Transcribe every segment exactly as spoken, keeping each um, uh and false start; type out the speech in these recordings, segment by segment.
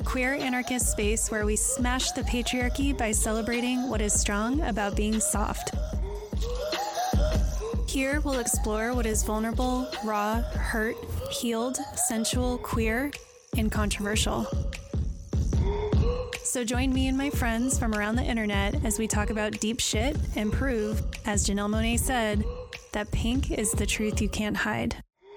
queer anarchist space where we smash the patriarchy by celebrating what is strong about being soft. Here we'll explore what is vulnerable, raw, hurt, healed, sensual, queer, and controversial. So join me and my friends from around the internet as we talk about deep shit and prove, as Janelle Monáe said, that pink is the truth you can't hide.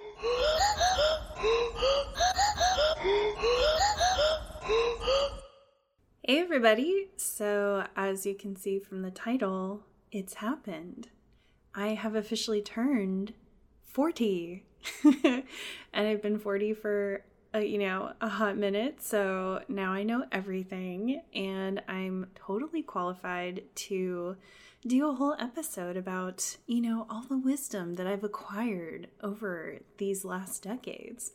Hey everybody! So as you can see from the title, it's happened. I have officially turned forty. And I've been forty for, uh, you know, a hot minute. So now I know everything and I'm totally qualified to do a whole episode about, you know, all the wisdom that I've acquired over these last decades.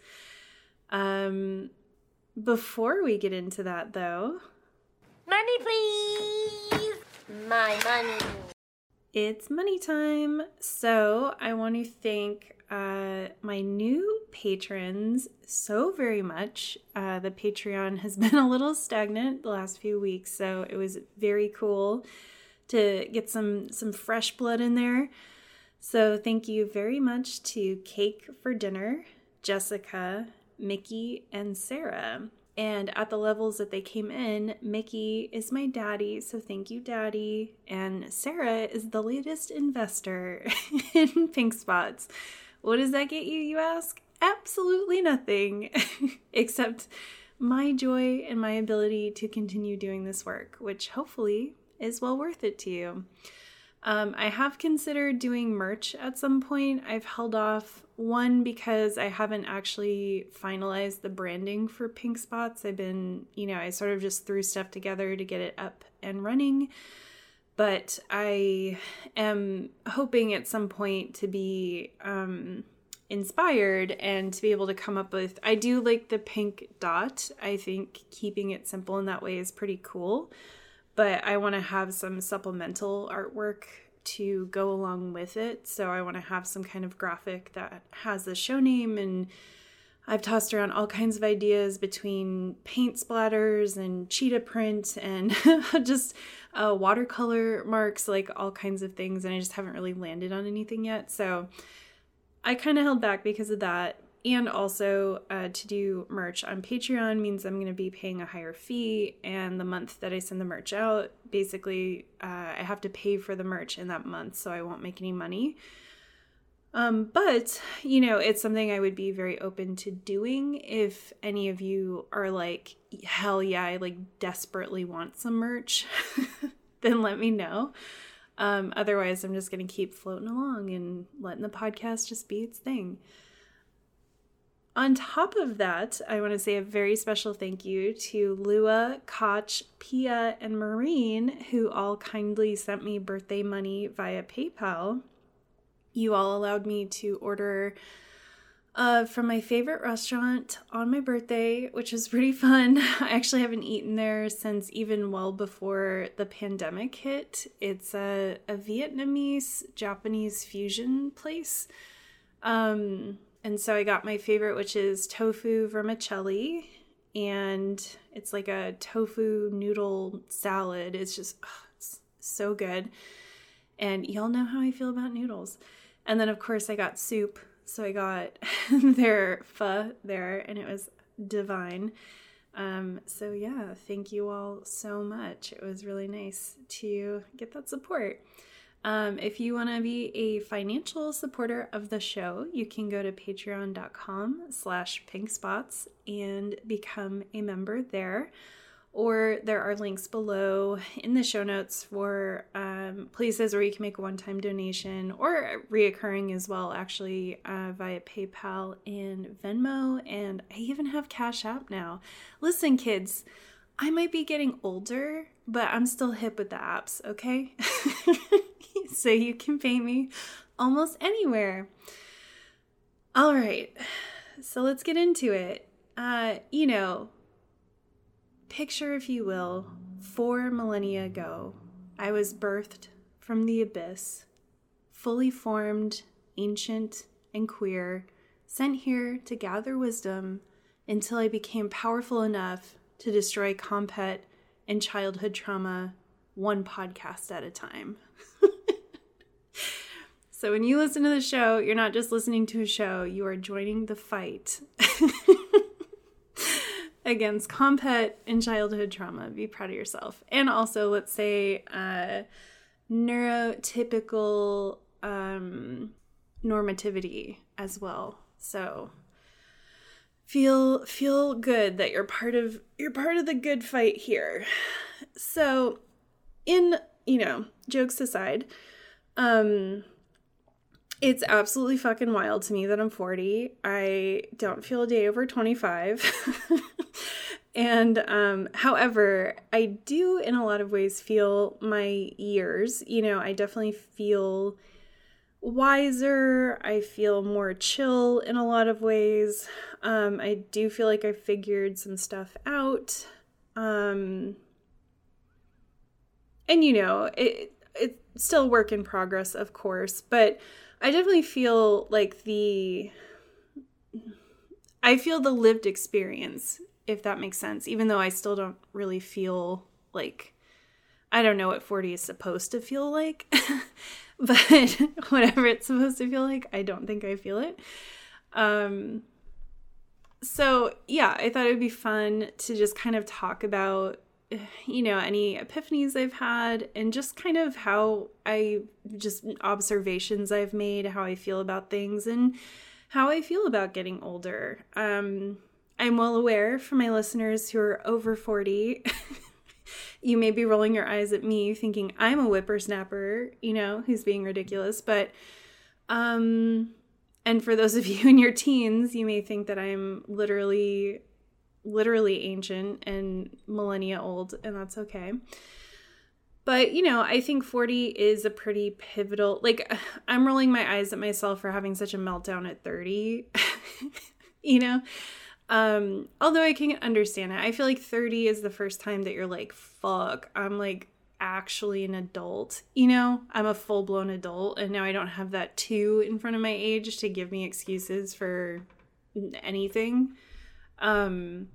Um, before we get into that though, money please! My money! It's money time. So I want to thank uh, my new patrons so very much. Uh, the Patreon has been a little stagnant the last few weeks, so it was very cool to get some, some fresh blood in there. So thank you very much to Cake for Dinner, Jessica, Mickey, and Sarah. And at the levels that they came in, Mickey is my daddy, so thank you, daddy. And Sarah is the latest investor in Pink Spots. What does that get you, you ask? Absolutely nothing, except my joy and my ability to continue doing this work, which hopefully is well worth it to you. Um, I have considered doing merch at some point. I've held off, one, because I haven't actually finalized the branding for Pink Spots. I've been, you know, I sort of just threw stuff together to get it up and running. But I am hoping at some point to be um, inspired and to be able to come up with, I do like the pink dot. I think keeping it simple in that way is pretty cool. But I want to have some supplemental artwork to go along with it. So I want to have some kind of graphic that has the show name, and I've tossed around all kinds of ideas between paint splatters and cheetah print and just uh, watercolor marks, like all kinds of things. And I just haven't really landed on anything yet. So I kind of held back because of that. And also uh, to do merch on Patreon means I'm going to be paying a higher fee. And the month that I send the merch out, basically uh, I have to pay for the merch in that month. So I won't make any money. Um, but, you know, it's something I would be very open to doing if any of you are like, hell yeah, I like desperately want some merch, then let me know. Um, otherwise, I'm just going to keep floating along and letting the podcast just be its thing. On top of that, I want to say a very special thank you to Lua, Koch, Pia, and Marine, who all kindly sent me birthday money via PayPal. You all allowed me to order uh, from my favorite restaurant on my birthday, which was pretty fun. I actually haven't eaten there since even well before the pandemic hit. It's a, a Vietnamese Japanese fusion place. Um... And so I got my favorite, which is tofu vermicelli, and it's like a tofu noodle salad. It's just oh, it's so good. And y'all know how I feel about noodles. And then, of course, I got soup. So I got their pho there, and it was divine. Um, so yeah, thank you all so much. It was really nice to get that support. Um, if you want to be a financial supporter of the show, you can go to patreon.com slash pinkspots and become a member there. Or there are links below in the show notes for um, places where you can make a one-time donation or reoccurring as well, actually, uh, via PayPal and Venmo. And I even have Cash App now. Listen, kids, I might be getting older, but I'm still hip with the apps, okay? So you can pay me almost anywhere. All right, so let's get into it. Uh, you know, picture, if you will, four millennia ago, I was birthed from the abyss, fully formed, ancient, and queer, sent here to gather wisdom until I became powerful enough to destroy compet and childhood trauma one podcast at a time. So when you listen to the show, you're not just listening to a show, you are joining the fight against compet and childhood trauma. Be proud of yourself. And also, let's say, uh, neurotypical um, normativity as well. So feel feel good that you're part of you're part of the good fight here. So, in you know, jokes aside, um. It's absolutely fucking wild to me that I'm forty. I don't feel a day over twenty-five. and, um, however, I do in a lot of ways feel my years. You know, I definitely feel wiser. I feel more chill in a lot of ways. Um, I do feel like I figured some stuff out. Um, and, you know, it, it's still a work in progress, of course, but I definitely feel like the, I feel the lived experience, if that makes sense, even though I still don't really feel like, I don't know what forty is supposed to feel like, but whatever it's supposed to feel like, I don't think I feel it. Um, so yeah, I thought it would be fun to just kind of talk about, you know, any epiphanies I've had and just kind of how I, just observations I've made, how I feel about things and how I feel about getting older. Um, I'm well aware for my listeners who are over forty, you may be rolling your eyes at me thinking I'm a whippersnapper, you know, who's being ridiculous. But, um, and for those of you in your teens, you may think that I'm literally literally ancient and millennia old, and that's okay. But, you know, I think forty is a pretty pivotal, like, I'm rolling my eyes at myself for having such a meltdown at thirty, you know? Um, although I can understand it. I feel like thirty is the first time that you're like, fuck, I'm like actually an adult, you know? I'm a full-blown adult, and now I don't have that two in front of my age to give me excuses for anything. Um,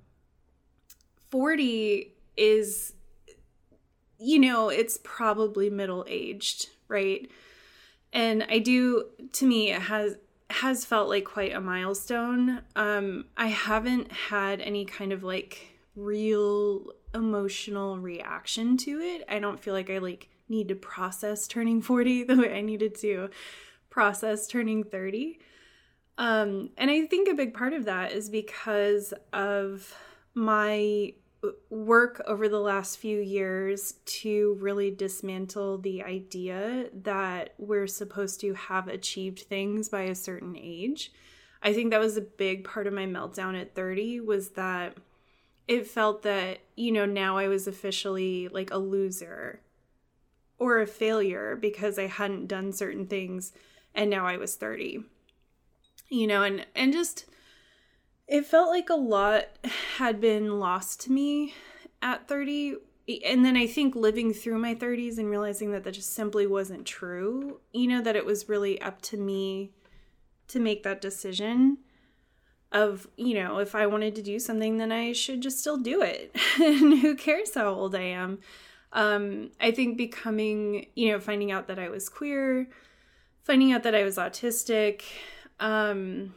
forty is, you know, it's probably middle-aged, right? And I do, to me, it has, has felt like quite a milestone. Um, I haven't had any kind of like real emotional reaction to it. I don't feel like I like need to process turning forty the way I needed to process turning thirty. Um, and I think a big part of that is because of my work over the last few years to really dismantle the idea that we're supposed to have achieved things by a certain age. I think that was a big part of my meltdown at thirty, was that it felt that, you know, now I was officially like a loser or a failure because I hadn't done certain things and now I was thirty. You know, and, and just, it felt like a lot had been lost to me at thirty. And then I think living through my thirties and realizing that that just simply wasn't true, you know, that it was really up to me to make that decision of, you know, if I wanted to do something, then I should just still do it. And who cares how old I am? Um, I think becoming, you know, finding out that I was queer, finding out that I was autistic, um,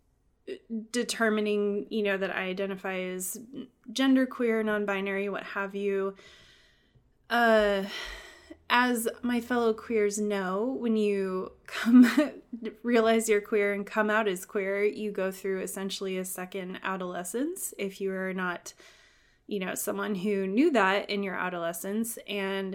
determining, you know, that I identify as genderqueer, non-binary, what have you. Uh, as my fellow queers know, when you come realize you're queer and come out as queer, you go through essentially a second adolescence if you are not, you know, someone who knew that in your adolescence, and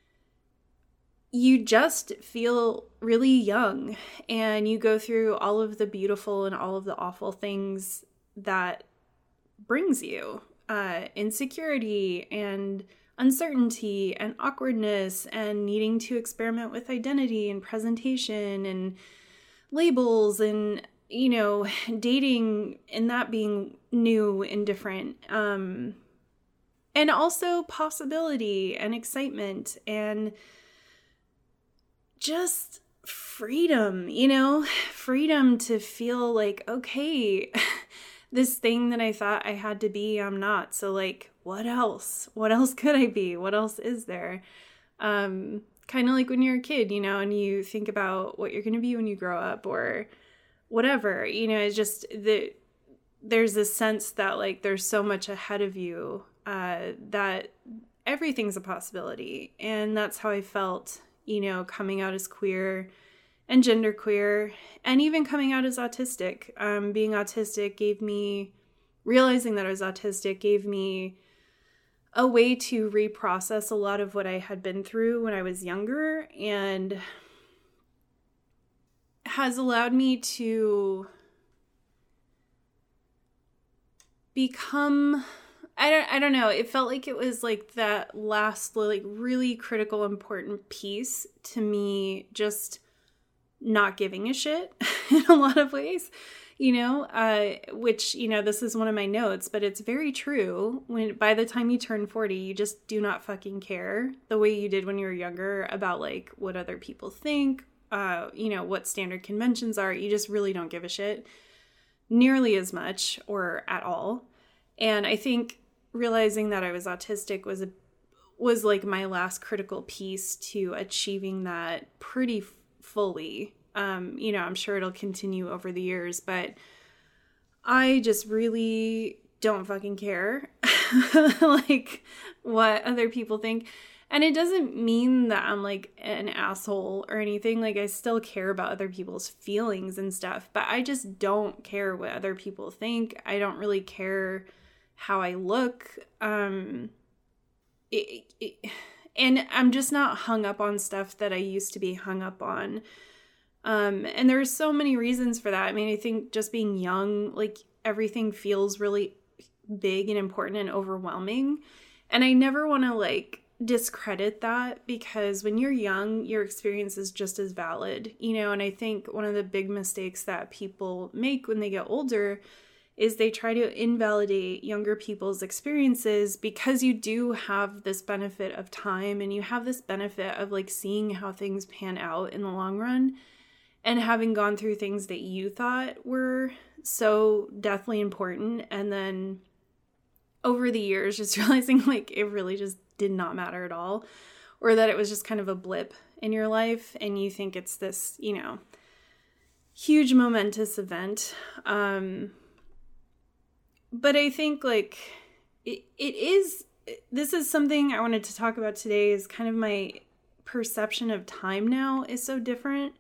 you just feel really young, and you go through all of the beautiful and all of the awful things that brings you, uh, insecurity and uncertainty and awkwardness and needing to experiment with identity and presentation and labels and, you know, dating and that being new and different. Um, and also possibility and excitement and just freedom, you know, freedom to feel like, okay, this thing that I thought I had to be, I'm not. So like, what else? What else could I be? What else is there? Um, kind of like when you're a kid, you know, and you think about what you're going to be when you grow up or whatever, you know, it's just that there's this sense that like there's so much ahead of you uh, that everything's a possibility. And that's how I felt, you know, coming out as queer and genderqueer, and even coming out as autistic. Um, being autistic gave me, realizing that I was autistic gave me a way to reprocess a lot of what I had been through when I was younger, and has allowed me to become, I don't, I don't know, it felt like it was like that last, like really critical, important piece to me, just not giving a shit in a lot of ways, you know, uh, which, you know, this is one of my notes, but it's very true. When by the time you turn forty, you just do not fucking care the way you did when you were younger about like what other people think, uh, you know, what standard conventions are. You just really don't give a shit nearly as much or at all. And I think realizing that I was autistic was a, was like my last critical piece to achieving that pretty fully. Um, you know, I'm sure it'll continue over the years, but I just really don't fucking care like what other people think. And it doesn't mean that I'm like an asshole or anything. Like I still care about other people's feelings and stuff, but I just don't care what other people think. I don't really care how I look. Um, it, it, and I'm just not hung up on stuff that I used to be hung up on. Um, and there's so many reasons for that. I mean, I think just being young, like everything feels really big and important and overwhelming. And I never want to like discredit that, because when you're young, your experience is just as valid, you know. And I think one of the big mistakes that people make when they get older is they try to invalidate younger people's experiences, because you do have this benefit of time and you have this benefit of like seeing how things pan out in the long run, and having gone through things that you thought were so deathly important, and then over the years just realizing like it really just did not matter at all, or that it was just kind of a blip in your life and you think it's this, you know, huge momentous event. Um, but I think like it, it is, this is something I wanted to talk about today, is kind of my perception of time now is so different.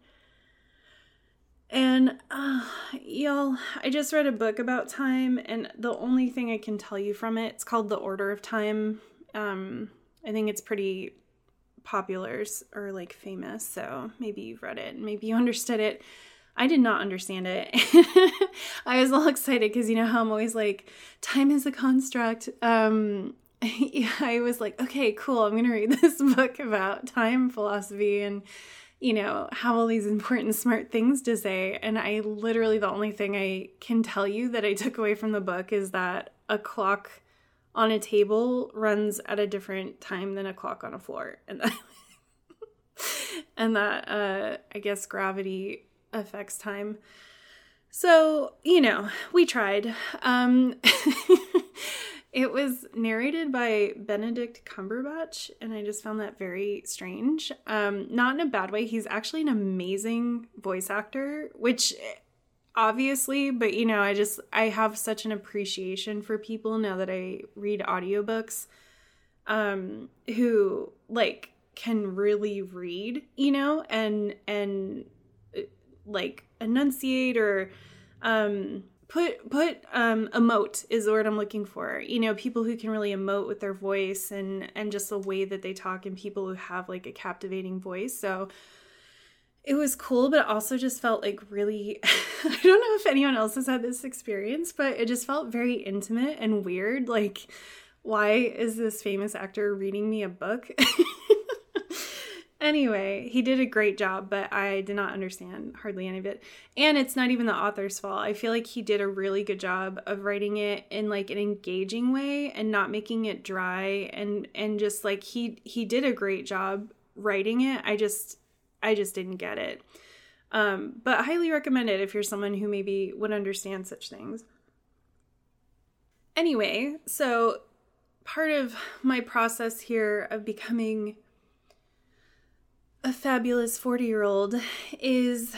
And uh, y'all, I just read a book about time, and the only thing I can tell you from it, it's called The Order of Time. Um, I think it's pretty popular or like famous, so maybe you've read it, maybe you understood it. I did not understand it. I was all excited because you know how I'm always like, time is a construct. Um, I was like, okay, cool. I'm going to read this book about time philosophy and, you know, have all these important, smart things to say. And I literally, the only thing I can tell you that I took away from the book is that a clock on a table runs at a different time than a clock on a floor. And that, and that uh, I guess gravity affects time. So, you know, we tried. Um, it was narrated by Benedict Cumberbatch, and I just found that very strange. Um, not in a bad way. He's actually an amazing voice actor, which obviously, but you know, I just, I have such an appreciation for people now that I read audiobooks, um, who like can really read, you know, and, and like enunciate or, um, put, put, um, emote is the word I'm looking for, you know, people who can really emote with their voice and, and just the way that they talk, and people who have like a captivating voice. So it was cool, but it also just felt like really, I don't know if anyone else has had this experience, but it just felt very intimate and weird. Like, why is this famous actor reading me a book? Anyway, he did a great job, but I did not understand hardly any of it. And it's not even the author's fault. I feel like he did a really good job of writing it in like an engaging way and not making it dry, and and just like he he did a great job writing it. I just I just didn't get it. Um, but I highly recommend it if you're someone who maybe would understand such things. Anyway, so part of my process here of becoming a fabulous forty-year-old is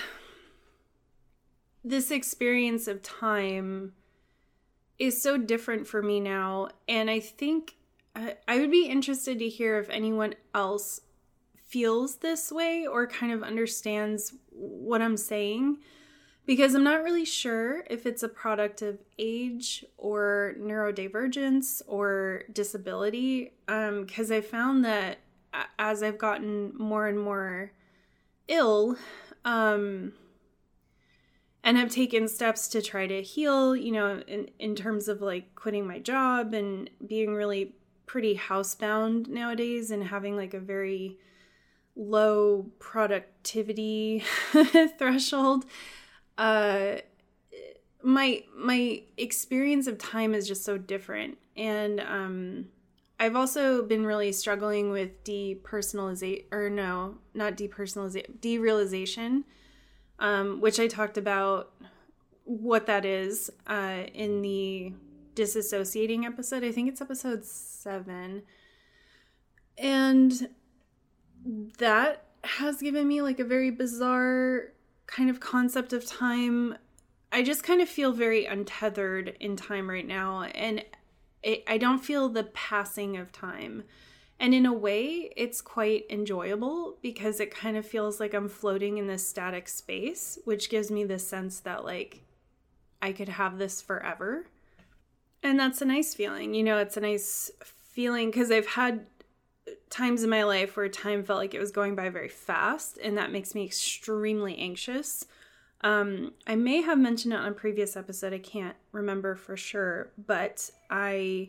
this experience of time is so different for me now. And I think I, I would be interested to hear if anyone else feels this way or kind of understands what I'm saying, because I'm not really sure if it's a product of age or neurodivergence or disability. Um, because I found that as I've gotten more and more ill, um, and have taken steps to try to heal, you know, in, in terms of like quitting my job and being really pretty housebound nowadays and having like a very low productivity threshold. Uh, my, my experience of time is just so different. And, um, I've also been really struggling with depersonalization, or no, not depersonalization, derealization, um, which I talked about what that is uh, in the disassociating episode. I think it's episode seven. And that has given me like a very bizarre kind of concept of time. I just kind of feel very untethered in time right now. And it, I don't feel the passing of time. And in a way, it's quite enjoyable because it kind of feels like I'm floating in this static space, which gives me the sense that like I could have this forever. And that's a nice feeling. You know, it's a nice feeling because I've had times in my life where time felt like it was going by very fast, and that makes me extremely anxious. Um, I may have mentioned it on a previous episode. I can't remember for sure, but I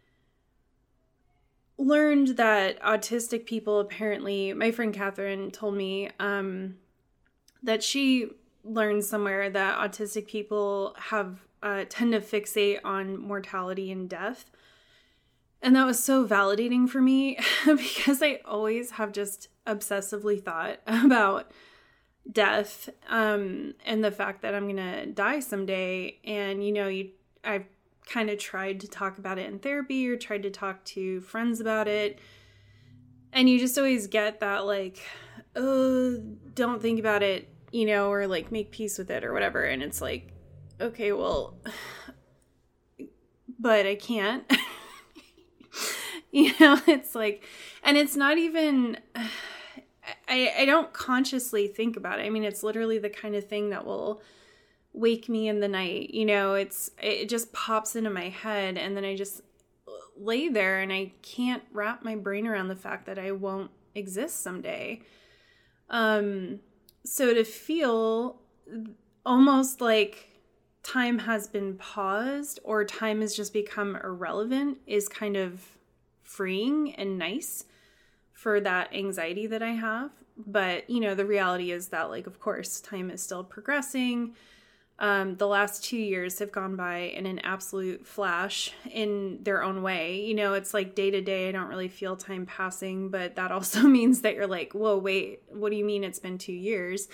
learned that autistic people apparently, my friend Catherine told me um, that she learned somewhere that autistic people have uh, tend to fixate on mortality and death. And that was so validating for me because I always have just obsessively thought about death um, and the fact that I'm going to die someday. And, you know, you I've kind of tried to talk about it in therapy or tried to talk to friends about it. And you just always get that like, oh, don't think about it, you know, or like make peace with it or whatever. And it's like, okay, well, but I can't. You know, it's like, and it's not even, I, I don't consciously think about it. I mean, it's literally the kind of thing that will wake me in the night. You know, it's, it just pops into my head, and then I just lay there and I can't wrap my brain around the fact that I won't exist someday. Um, so to feel almost like time has been paused or time has just become irrelevant is kind of freeing and nice for that anxiety that I have. But, you know, the reality is that, like, of course, time is still progressing. Um, the last two years have gone by in an absolute flash in their own way. You know, it's like day to day, I don't really feel time passing, but that also means that you're like, whoa, wait, what do you mean it's been two years?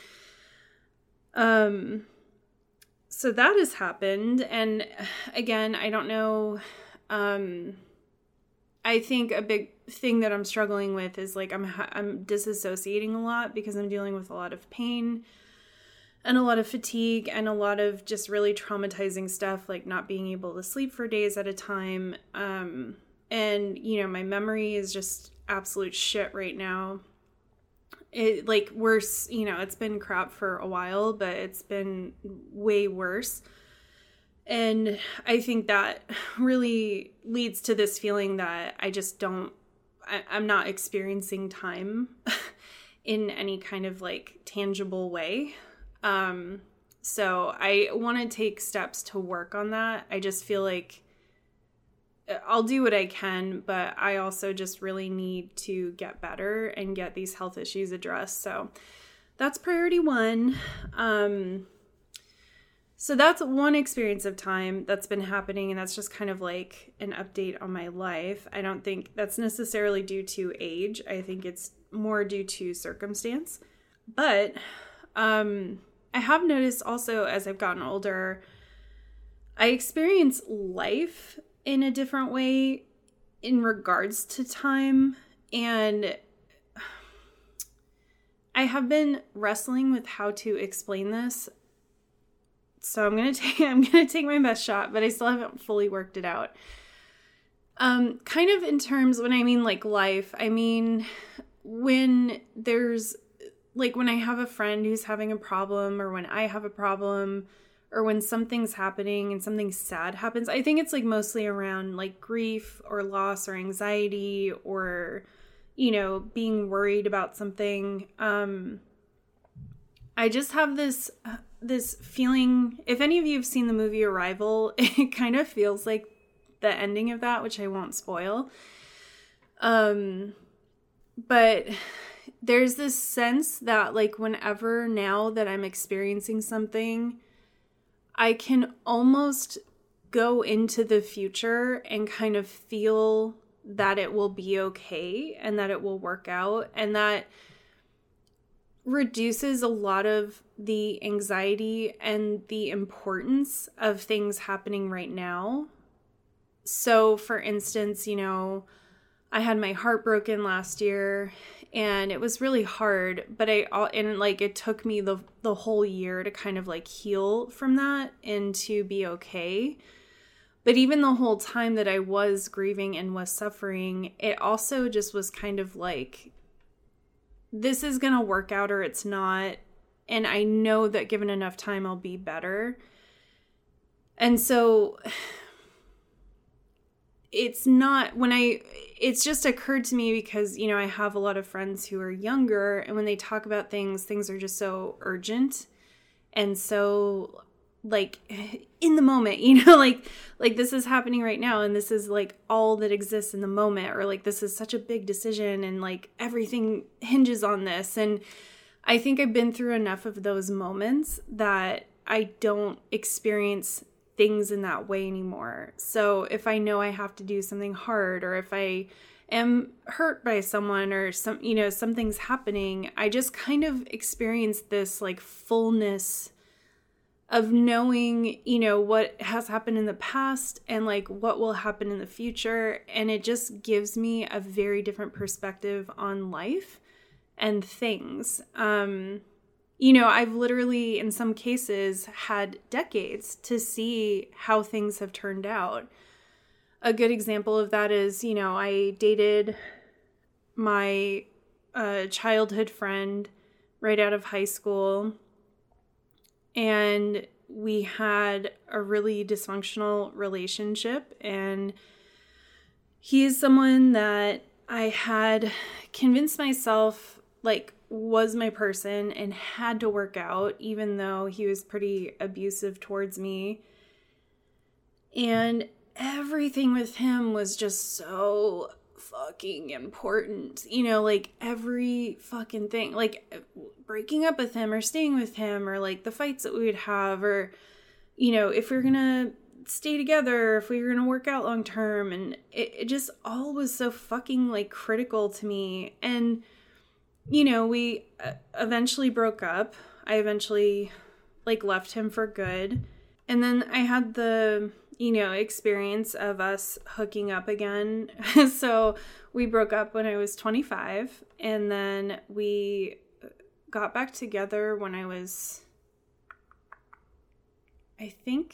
Um, so that has happened. And again, I don't know, um, I think a big thing that I'm struggling with is like I'm I'm disassociating a lot because I'm dealing with a lot of pain and a lot of fatigue and a lot of just really traumatizing stuff, like not being able to sleep for days at a time. Um, and, you know, my memory is just absolute shit right now. It like worse, you know, it's been crap for a while, but it's been way worse. And I think that really leads to this feeling that I just don't, I, I'm not experiencing time in any kind of like tangible way. Um, so I want to take steps to work on that. I just feel like I'll do what I can, but I also just really need to get better and get these health issues addressed. So that's priority one. Um, So that's one experience of time that's been happening, and that's just kind of like an update on my life. I don't think that's necessarily due to age. I think it's more due to circumstance. But um, I have noticed also as I've gotten older, I experience life in a different way in regards to time. And I have been wrestling with how to explain this. So I'm going to take, I'm going to take my best shot, but I still haven't fully worked it out. Um, kind of in terms, when I mean like life, I mean, when there's like, when I have a friend who's having a problem, or when I have a problem, or when something's happening and something sad happens, I think it's like mostly around like grief or loss or anxiety, or, you know, being worried about something. Um, I just have this, uh, this feeling, if any of you have seen the movie Arrival, it kind of feels like the ending of that, which I won't spoil. Um, but there's this sense that like whenever now that I'm experiencing something, I can almost go into the future and kind of feel that it will be okay and that it will work out, and that reduces a lot of the anxiety and the importance of things happening right now. So for instance, you know, I had my heart broken last year, and it was really hard, but I, and like, it took me the, the whole year to kind of like heal from that and to be okay. But even the whole time that I was grieving and was suffering, it also just was kind of like, this is going to work out or it's not. And I know that given enough time, I'll be better. And so it's not when I, it's just occurred to me because, you know, I have a lot of friends who are younger, and when they talk about things, things are just so urgent. And so like in the moment, you know, like, like this is happening right now, and this is like all that exists in the moment, or like, this is such a big decision, and like everything hinges on this. And I think I've been through enough of those moments that I don't experience things in that way anymore. So if I know I have to do something hard, or if I am hurt by someone, or some, you know, something's happening, I just kind of experience this like fullness of knowing, you know, what has happened in the past and like what will happen in the future. And it just gives me a very different perspective on life and things. Um, you know, I've literally, in some cases, had decades to see how things have turned out. A good example of that is, you know, I dated my uh, childhood friend right out of high school, and we had a really dysfunctional relationship, and he is someone that I had convinced myself like was my person and had to work out, even though he was pretty abusive towards me. And everything with him was just so fucking important, you know, like every fucking thing, like breaking up with him or staying with him, or like the fights that we would have, or, you know, if we we're gonna stay together, if we were gonna work out long term. And it, it just all was so fucking like critical to me. And, you know, we eventually broke up. I eventually like left him for good. And then I had the, you know, experience of us hooking up again. So we broke up when I was twenty-five, and then we got back together when I was, I think,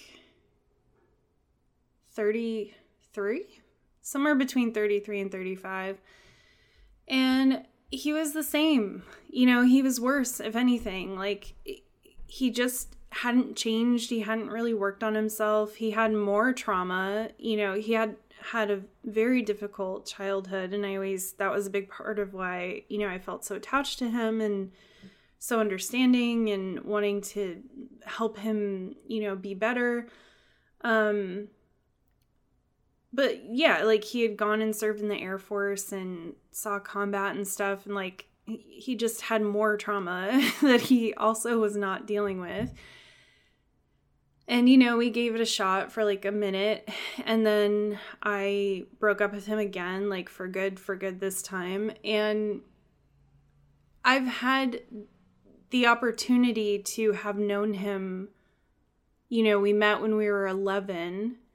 thirty-three, somewhere between thirty-three and thirty-five. And he was the same, you know, he was worse, if anything. Like, he just hadn't changed. He hadn't really worked on himself. He had more trauma. You know, he had had a very difficult childhood, and I always, that was a big part of why, you know, I felt so attached to him and so understanding and wanting to help him, you know, be better. Um, but yeah, like he had gone and served in the Air Force and saw combat and stuff, and like he just had more trauma that he also was not dealing with. And, you know, we gave it a shot for like a minute, and then I broke up with him again, like for good, for good this time. And I've had the opportunity to have known him, you know, we met when we were eleven,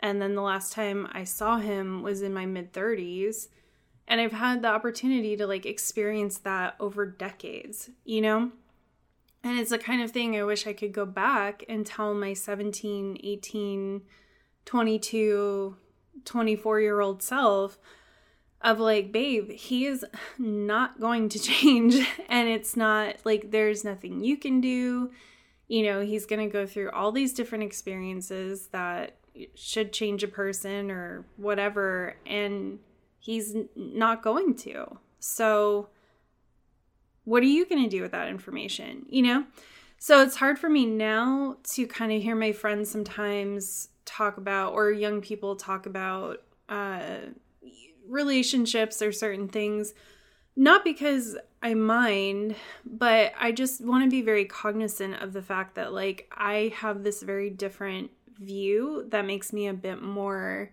And then the last time I saw him was in my mid thirties. And I've had the opportunity to like experience that over decades, you know? And it's the kind of thing I wish I could go back and tell my seventeen, eighteen, twenty-two, twenty-four-year-old self of like, babe, he is not going to change. And it's not like there's nothing you can do. You know, he's going to go through all these different experiences that should change a person or whatever. And he's not going to. So what are you going to do with that information? You know? So it's hard for me now to kind of hear my friends sometimes talk about, or young people talk about, uh, relationships or certain things, not because I mind, but I just want to be very cognizant of the fact that like I have this very different view that makes me a bit more,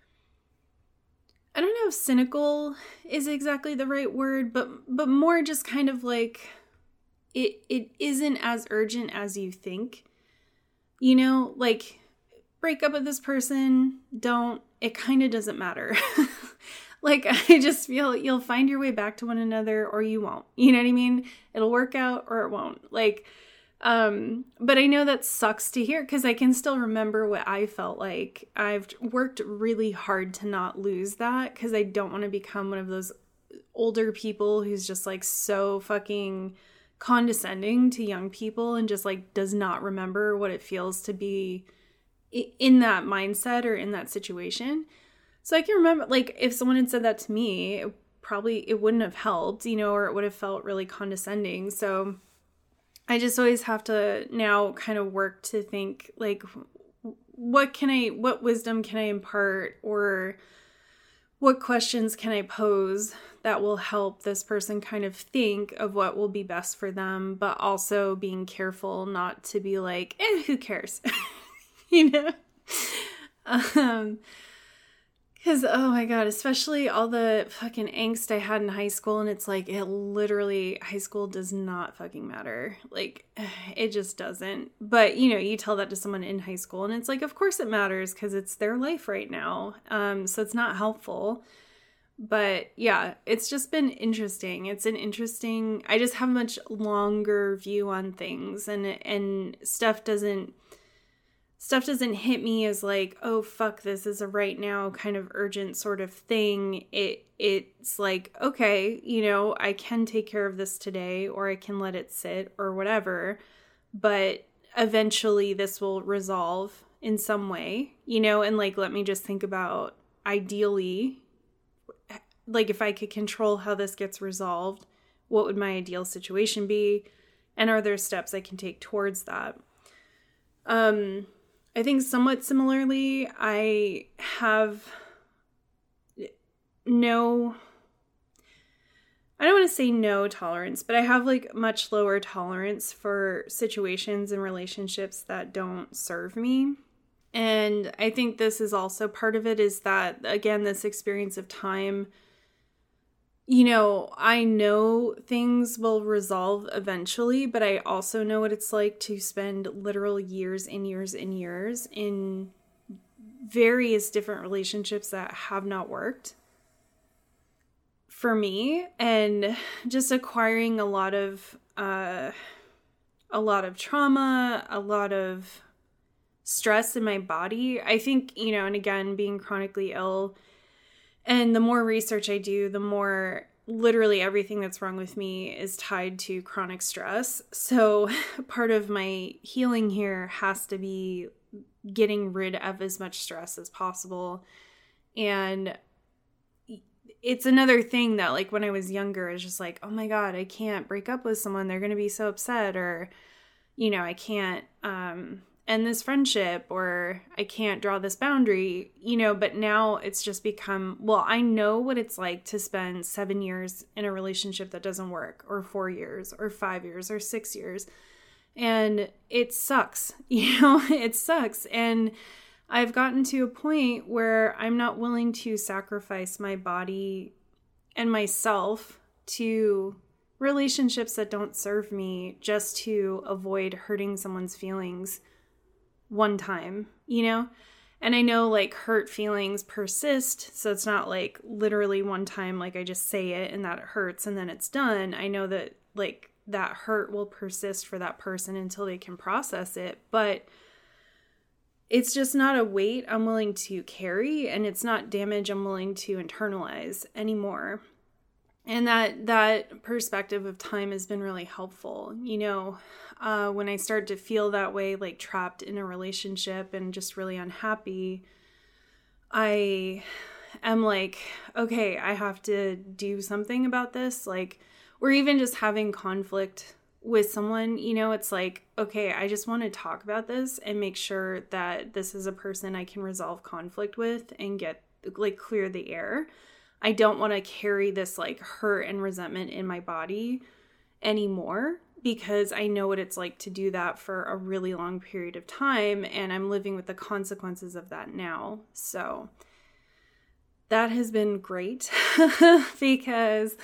I don't know if cynical is exactly the right word, but but more just kind of like it it isn't as urgent as you think. You know, like break up with this person, don't, it kind of doesn't matter. Like, I just feel you'll find your way back to one another or you won't. You know what I mean? It'll work out or it won't. Like, um, but I know that sucks to hear because I can still remember what I felt like. I've worked really hard to not lose that because I don't want to become one of those older people who's just like so fucking condescending to young people and just like does not remember what it feels to be in that mindset or in that situation. So I can remember, like, if someone had said that to me, it probably, it wouldn't have helped, you know, or it would have felt really condescending. So I just always have to now kind of work to think, like, what can I, what wisdom can I impart, or what questions can I pose that will help this person kind of think of what will be best for them, but also being careful not to be like, eh, who cares? You know? Um... Because, oh my God, especially all the fucking angst I had in high school. And it's like, it literally, high school does not fucking matter. Like, it just doesn't. But, you know, you tell that to someone in high school and it's like, of course it matters because it's their life right now. Um, so it's not helpful. But yeah, it's just been interesting. It's an interesting, I just have a much longer view on things, and and stuff doesn't, Stuff doesn't hit me as like, oh, fuck, this is a right now kind of urgent sort of thing. It It's like, okay, you know, I can take care of this today, or I can let it sit or whatever. But eventually this will resolve in some way, you know, and like, let me just think about ideally, like if I could control how this gets resolved, what would my ideal situation be? And are there steps I can take towards that? Um... I think somewhat similarly, I have no, I don't want to say no tolerance, but I have like much lower tolerance for situations and relationships that don't serve me. And I think this is also part of it, is that, again, this experience of time, you know, I know things will resolve eventually, but I also know what it's like to spend literal years and years and years in various different relationships that have not worked for me, and just acquiring a lot of, uh, a lot of trauma, a lot of stress in my body. I think, you know, and again, being chronically ill, and the more research I do, the more literally everything that's wrong with me is tied to chronic stress. So part of my healing here has to be getting rid of as much stress as possible. And it's another thing that, like, when I was younger, I was just like, oh my God, I can't break up with someone. They're going to be so upset. Or, you know, I can't, um, end this friendship, or I can't draw this boundary, you know, but now it's just become, well, I know what it's like to spend seven years in a relationship that doesn't work, or four years, or five years, or six years. And it sucks, you know, it sucks. And I've gotten to a point where I'm not willing to sacrifice my body and myself to relationships that don't serve me just to avoid hurting someone's feelings one time, you know? And I know like hurt feelings persist. So it's not like literally one time, like I just say it and that it hurts and then it's done. I know that like that hurt will persist for that person until they can process it. But it's just not a weight I'm willing to carry, and it's not damage I'm willing to internalize anymore. And that that perspective of time has been really helpful. You know, uh, when I start to feel that way, like trapped in a relationship and just really unhappy, I am like, okay, I have to do something about this. Like, or even just having conflict with someone, you know, it's like, okay, I just want to talk about this and make sure that this is a person I can resolve conflict with and get, like, clear the air. I don't want to carry this, like, hurt and resentment in my body anymore, because I know what it's like to do that for a really long period of time, and I'm living with the consequences of that now. So that has been great because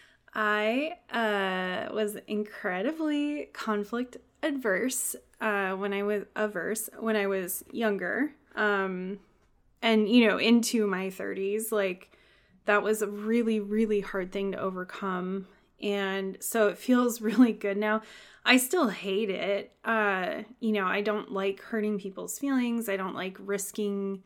I uh, was incredibly conflict adverse uh, when I was averse when I was younger, um, and you know, into my thirties. Like, that was a really, really hard thing to overcome, and so it feels really good now. I still hate it. Uh, you know, I don't like hurting people's feelings. I don't like risking.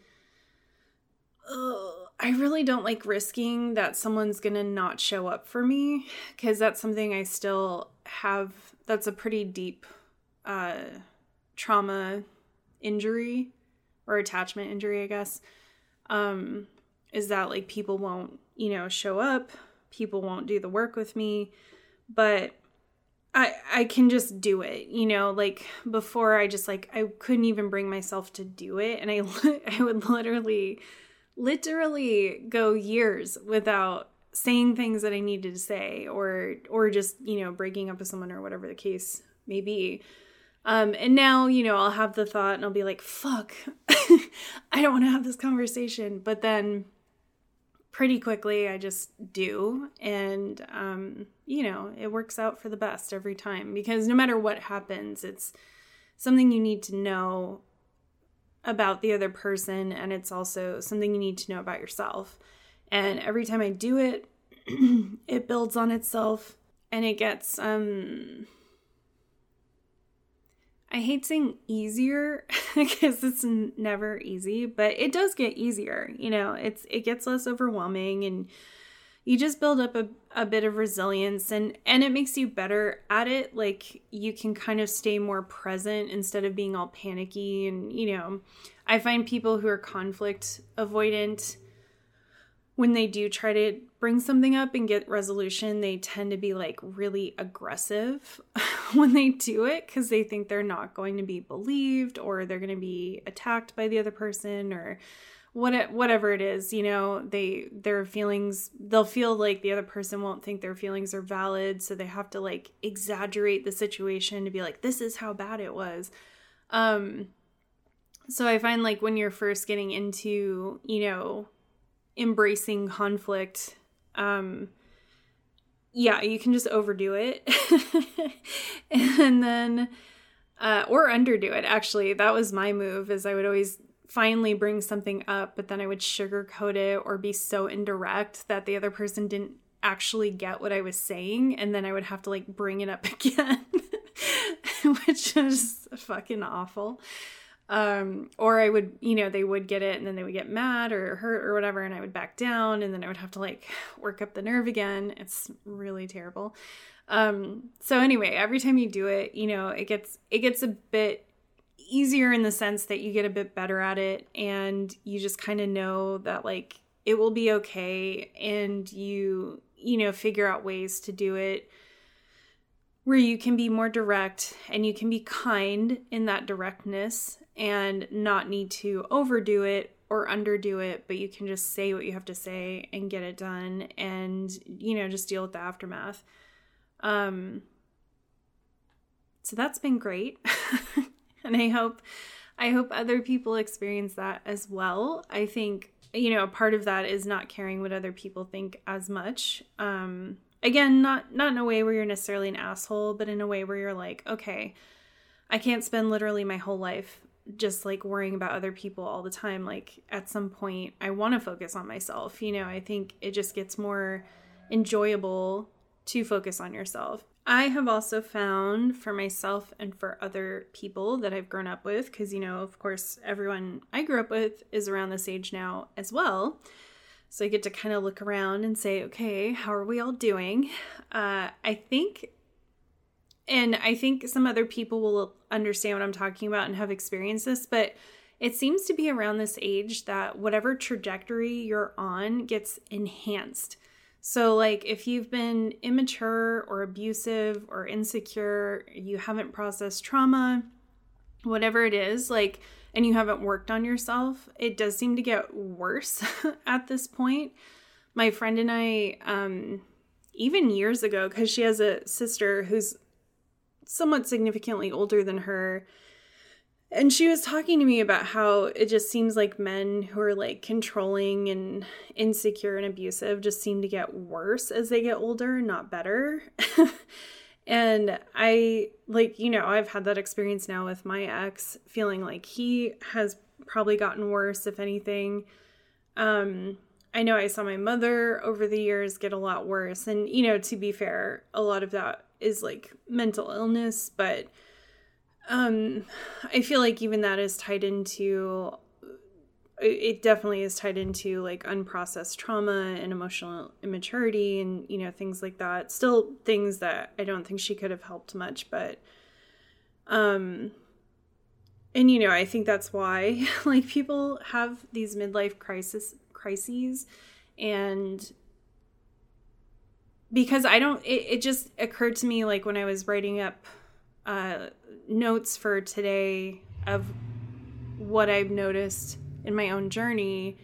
Ugh. I really don't like risking that someone's going to not show up for me, because that's something I still have. That's a pretty deep uh, trauma injury or attachment injury, I guess, um, is that like people won't, you know, show up. People won't do the work with me, but I I can just do it, you know, like before I just like, I couldn't even bring myself to do it. And I, I would literally... literally go years without saying things that I needed to say, or or just, you know, breaking up with someone or whatever the case may be. Um, and now, you know, I'll have the thought and I'll be like, fuck, I don't want to have this conversation. But then pretty quickly I just do. And, um, you know, it works out for the best every time, because no matter what happens, it's something you need to know about the other person, and it's also something you need to know about yourself. And every time I do it, it builds on itself, and it gets um I hate saying easier because it's n- never easy, but it does get easier. You know, it's it gets less overwhelming, and you just build up a, a bit of resilience, and, and it makes you better at it. Like, you can kind of stay more present instead of being all panicky. And, you know, I find people who are conflict avoidant, when they do try to bring something up and get resolution, they tend to be like really aggressive when they do it, because they think they're not going to be believed, or they're going to be attacked by the other person, or what, whatever it is, you know, they, their feelings, they'll feel like the other person won't think their feelings are valid. So they have to like exaggerate the situation to be like, this is how bad it was. Um, so I find like when you're first getting into, you know, embracing conflict, um, yeah, you can just overdo it. And then, uh, or underdo it. Actually, that was my move, is I would always finally bring something up, but then I would sugarcoat it or be so indirect that the other person didn't actually get what I was saying, and then I would have to like bring it up again, which is fucking awful. Um, or I would, you know, they would get it and then they would get mad or hurt or whatever, and I would back down, and then I would have to like work up the nerve again. It's really terrible. Um, so anyway, every time you do it, you know, it gets, it gets a bit easier in the sense that you get a bit better at it, and you just kind of know that like it will be okay, and you, you know, figure out ways to do it where you can be more direct and you can be kind in that directness and not need to overdo it or underdo it, but you can just say what you have to say and get it done, and, you know, just deal with the aftermath. Um, so that's been great. And I hope, I hope other people experience that as well. I think, you know, a part of that is not caring what other people think as much. Um, again, not, not in a way where you're necessarily an asshole, but in a way where you're like, okay, I can't spend literally my whole life just like worrying about other people all the time. Like at some point I want to focus on myself. You know, I think it just gets more enjoyable to focus on yourself. I have also found for myself and for other people that I've grown up with, because, you know, of course, everyone I grew up with is around this age now as well. So I get to kind of look around and say, okay, how are we all doing? Uh, I think, and I think some other people will understand what I'm talking about and have experienced this, but it seems to be around this age that whatever trajectory you're on gets enhanced. So like if you've been immature or abusive or insecure, you haven't processed trauma, whatever it is, like, and you haven't worked on yourself, it does seem to get worse at this point. My friend and I, um, even years ago, because she has a sister who's somewhat significantly older than her, and she was talking to me about how it just seems like men who are like controlling and insecure and abusive just seem to get worse as they get older, not better. And I like, you know, I've had that experience now with my ex, feeling like he has probably gotten worse, if anything. Um, I know I saw my mother over the years get a lot worse. And, you know, to be fair, a lot of that is like mental illness, but Um, I feel like even that is tied into, it definitely is tied into like unprocessed trauma and emotional immaturity and, you know, things like that. Still things that I don't think she could have helped much, but, um, and, you know, I think that's why like people have these midlife crisis crises, and because I don't, it, it just occurred to me like when I was writing up uh, notes for today of what I've noticed in my own journey,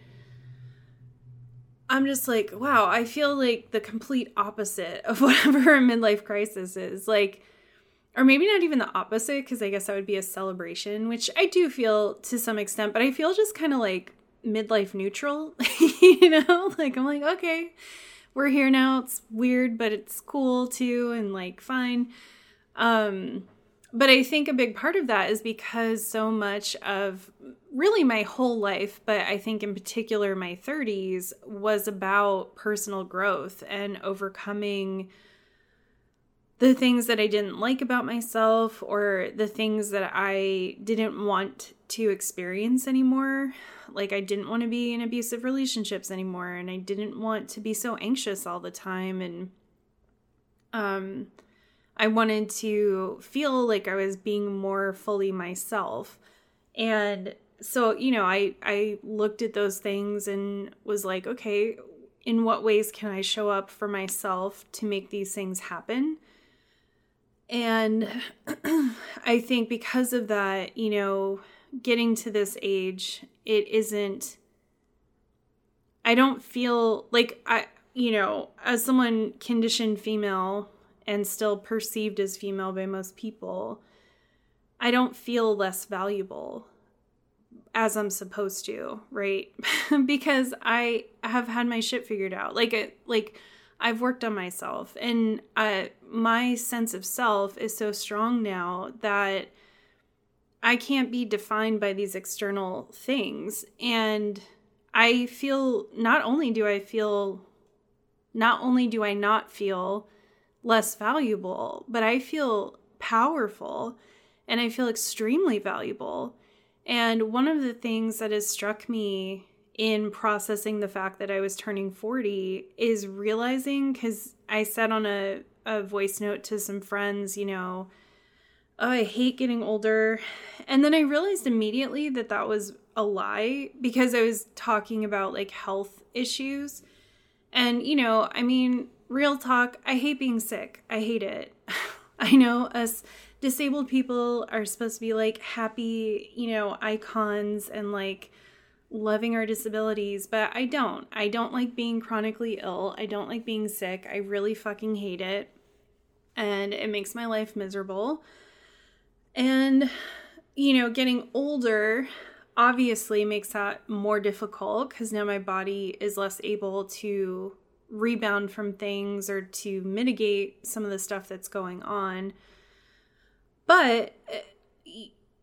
I'm just like, wow, I feel like the complete opposite of whatever a midlife crisis is. Like, or maybe not even the opposite, because I guess that would be a celebration, which I do feel to some extent, but I feel just kind of like midlife neutral, you know? Like, I'm like, okay, we're here now. It's weird, but it's cool too, and like, fine. Um, but I think a big part of that is because so much of really my whole life, but I think in particular my thirties, was about personal growth and overcoming the things that I didn't like about myself, or the things that I didn't want to experience anymore. Like I didn't want to be in abusive relationships anymore, and I didn't want to be so anxious all the time. And, um, I wanted to feel like I was being more fully myself. And so, you know, I, I looked at those things and was like, okay, in what ways can I show up for myself to make these things happen? And I think because of that, you know, getting to this age, it isn't, I don't feel like I, you know, as someone conditioned female and still perceived as female by most people, I don't feel less valuable as I'm supposed to, right? Because I have had my shit figured out. Like, it, like I've worked on myself, and I, my sense of self is so strong now that I can't be defined by these external things. And I feel, not only do I feel, not only do I not feel less valuable, but I feel powerful, and I feel extremely valuable. And one of the things that has struck me in processing the fact that I was turning forty is realizing, because I said on a, a voice note to some friends, you know, oh, I hate getting older. And then I realized immediately that that was a lie, because I was talking about like health issues. And, you know, I mean, real talk, I hate being sick. I hate it. I know us disabled people are supposed to be like happy, you know, icons and like loving our disabilities, but I don't. I don't like being chronically ill. I don't like being sick. I really fucking hate it. And it makes my life miserable. And, you know, getting older obviously makes that more difficult, because now my body is less able to rebound from things or to mitigate some of the stuff that's going on. But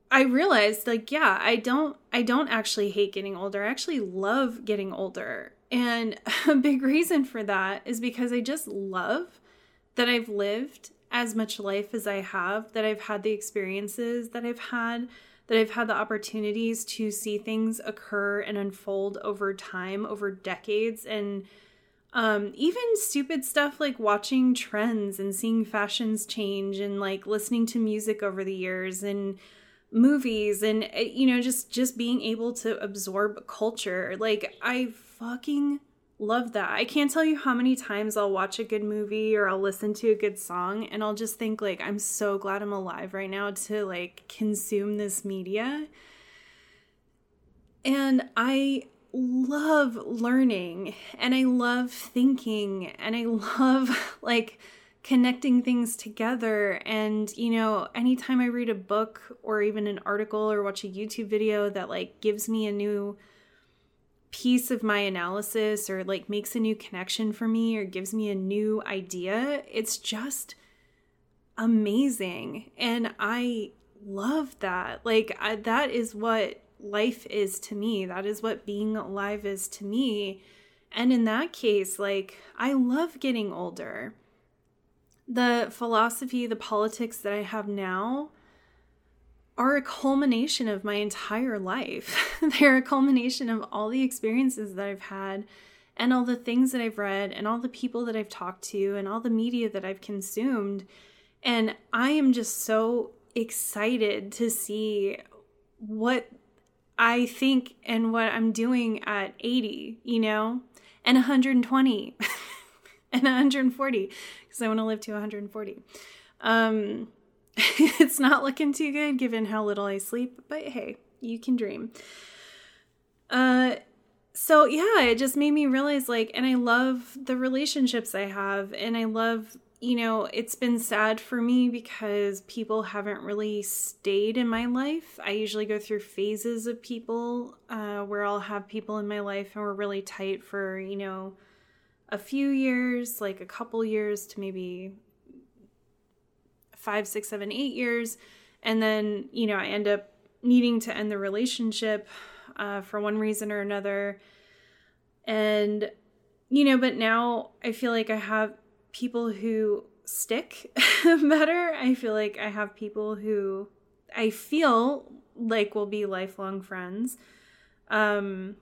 I realized, like, yeah, I don't, I don't actually hate getting older. I actually love getting older. And a big reason for that is because I just love that I've lived as much life as I have, that I've had the experiences that I've had, that I've had the opportunities to see things occur and unfold over time, over decades. And um, even stupid stuff like watching trends and seeing fashions change and like listening to music over the years and movies and, you know, just, just being able to absorb culture. Like, I fucking love that. I can't tell you how many times I'll watch a good movie or I'll listen to a good song and I'll just think like, I'm so glad I'm alive right now to like consume this media. And I love learning and I love thinking and I love like connecting things together. And, you know, anytime I read a book or even an article or watch a YouTube video that like gives me a new piece of my analysis or like makes a new connection for me or gives me a new idea, it's just amazing. And I love that. Like, I, that is what life is to me. That is what being alive is to me. And in that case, like, I love getting older. The philosophy, the politics that I have now are a culmination of my entire life. They're a culmination of all the experiences that I've had and all the things that I've read and all the people that I've talked to and all the media that I've consumed. And I am just so excited to see what I think and what I'm doing at eighty, you know, and one hundred twenty and one hundred forty, because I want to live to one hundred forty. Um, it's not looking too good given how little I sleep, but hey, you can dream. Uh, so yeah, it just made me realize like, and I love the relationships I have, and I love, you know, it's been sad for me because people haven't really stayed in my life. I usually go through phases of people, uh, where I'll have people in my life and we're really tight for, you know, a few years, like a couple years to maybe five, six, seven, eight years. And then, you know, I end up needing to end the relationship uh, for one reason or another. And, you know, but now I feel like I have people who stick better. I feel like I have people who I feel like will be lifelong friends. Um,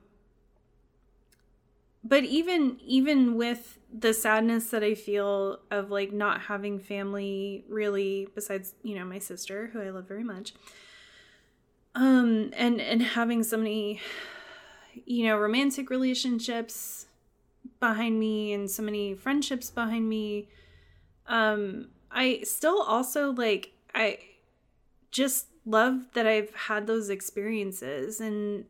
But even even with the sadness that I feel of like not having family really, besides, you know, my sister, who I love very much, um, and and having so many, you know, romantic relationships behind me and so many friendships behind me, um, I still also like I just love that I've had those experiences, and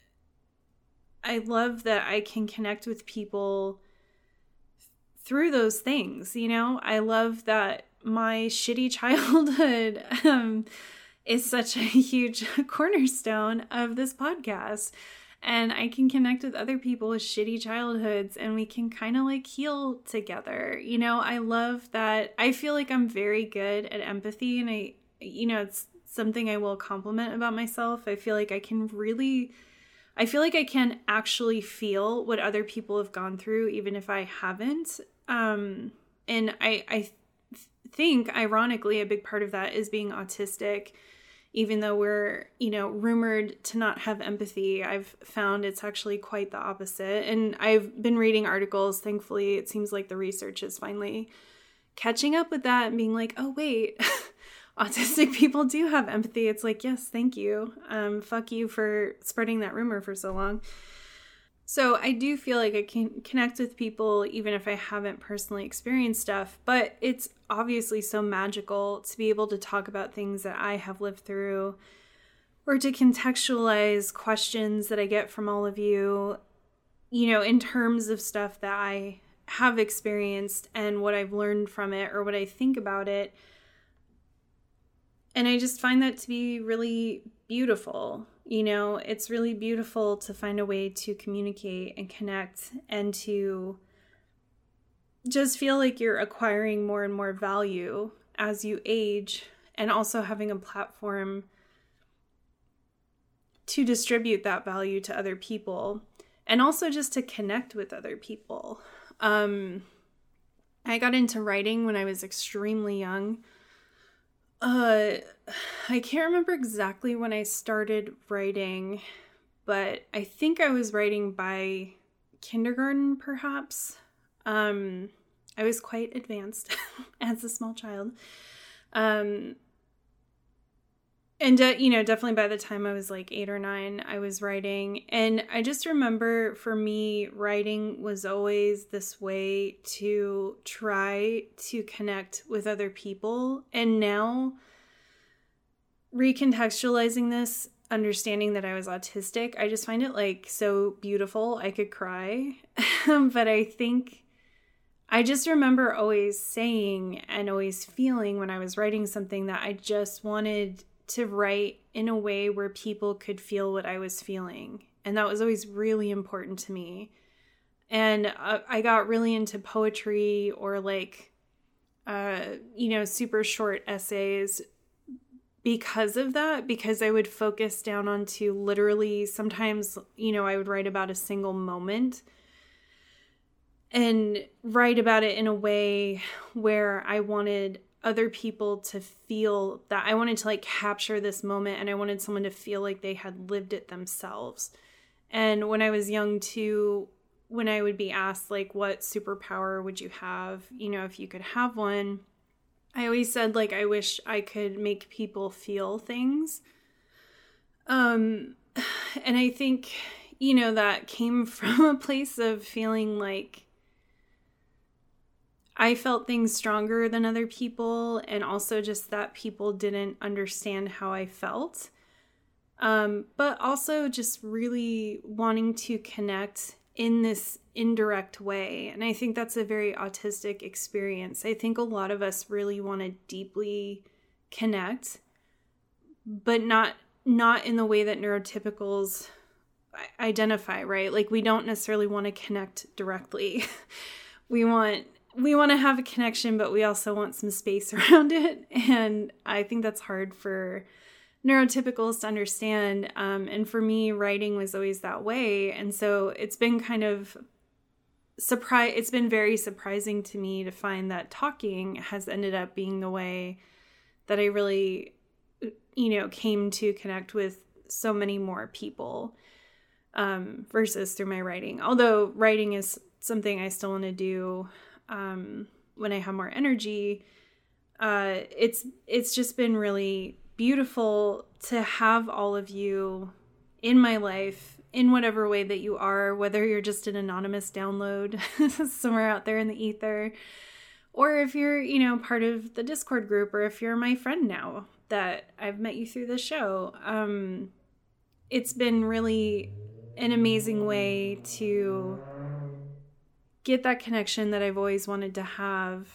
I love that I can connect with people through those things, you know? I love that my shitty childhood um, is such a huge cornerstone of this podcast. And I can connect with other people with shitty childhoods and we can kind of like heal together. You know, I love that. I feel like I'm very good at empathy, and I, you know, it's something I will compliment about myself. I feel like I can really... I feel like I can actually feel what other people have gone through, even if I haven't. Um, and I, I th- think, ironically, a big part of that is being autistic. Even though we're, you know, rumored to not have empathy, I've found it's actually quite the opposite. And I've been reading articles. Thankfully, it seems like the research is finally catching up with that and being like, oh, wait, autistic people do have empathy. It's like, yes, thank you. Um, fuck you for spreading that rumor for so long. So I do feel like I can connect with people even if I haven't personally experienced stuff, but it's obviously so magical to be able to talk about things that I have lived through, or to contextualize questions that I get from all of you, you know, in terms of stuff that I have experienced and what I've learned from it or what I think about it. And I just find that to be really beautiful. You know, it's really beautiful to find a way to communicate and connect and to just feel like you're acquiring more and more value as you age, and also having a platform to distribute that value to other people, and also just to connect with other people. Um, I got into writing when I was extremely young. Uh, I can't remember exactly when I started writing, but I think I was writing by kindergarten, perhaps. Um, I was quite advanced as a small child. Um, and, de- you know, definitely by the time I was like eight or nine, I was writing. And I just remember for me, writing was always this way to try to connect with other people. And now, recontextualizing this, understanding that I was autistic, I just find it like so beautiful. I could cry. But I think I just remember always saying and always feeling when I was writing something that I just wanted to write in a way where people could feel what I was feeling. And that was always really important to me. And uh, I got really into poetry or like, uh, you know, super short essays because of that, because I would focus down onto literally, sometimes, you know, I would write about a single moment and write about it in a way where I wanted other people to feel that. I wanted to like capture this moment, and I wanted someone to feel like they had lived it themselves. And when I was young too, when I would be asked like, what superpower would you have, you know, if you could have one, I always said like, I wish I could make people feel things. Um, and I think, you know, that came from a place of feeling like I felt things stronger than other people, and also just that people didn't understand how I felt. Um, but also just really wanting to connect in this indirect way. And I think that's a very autistic experience. I think a lot of us really want to deeply connect, but not not in the way that neurotypicals identify, right? Like we don't necessarily want to connect directly. we want we want to have a connection, but we also want some space around it. And I think that's hard for neurotypicals to understand. Um, and for me, writing was always that way. And so it's been kind of surprise. It's been very surprising to me to find that talking has ended up being the way that I really, you know, came to connect with so many more people, um, versus through my writing. Although writing is something I still want to do, um, when I have more energy. Uh, it's, it's just been really beautiful to have all of you in my life in whatever way that you are, whether you're just an anonymous download somewhere out there in the ether, or if you're, you know, part of the Discord group, or if you're my friend now that I've met you through the show. Um, it's been really an amazing way to get that connection that I've always wanted to have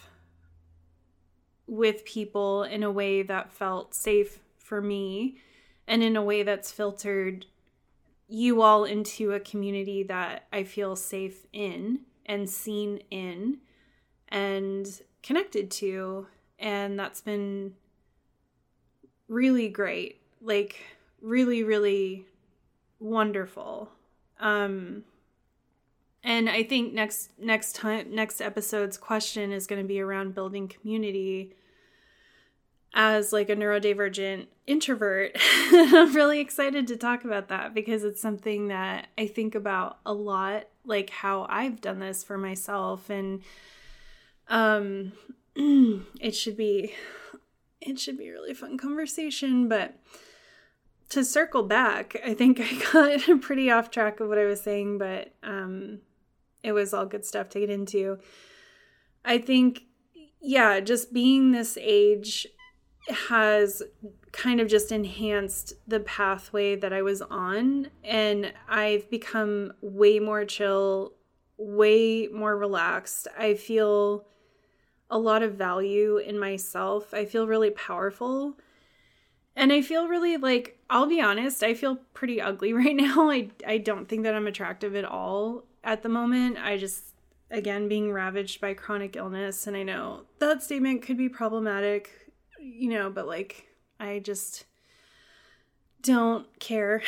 with people in a way that felt safe for me, and in a way that's filtered you all into a community that I feel safe in and seen in and connected to. And that's been really great, like really, really wonderful. Um, and I think next, next time, next episode's question is going to be around building community as like a neurodivergent introvert. I'm really excited to talk about that because it's something that I think about a lot, like how I've done this for myself. And um, it should be, it should be a really fun conversation. But to circle back, I think I got pretty off track of what I was saying, but um, it was all good stuff to get into. I think, yeah, just being this age has kind of just enhanced the pathway that I was on, and I've become way more chill, way more relaxed. I feel a lot of value in myself. I feel really powerful, and I feel really like, I'll be honest, I feel pretty ugly right now. I, I don't think that I'm attractive at all at the moment. I just, again, being ravaged by chronic illness, and I know that statement could be problematic, you know, but like, I just don't care.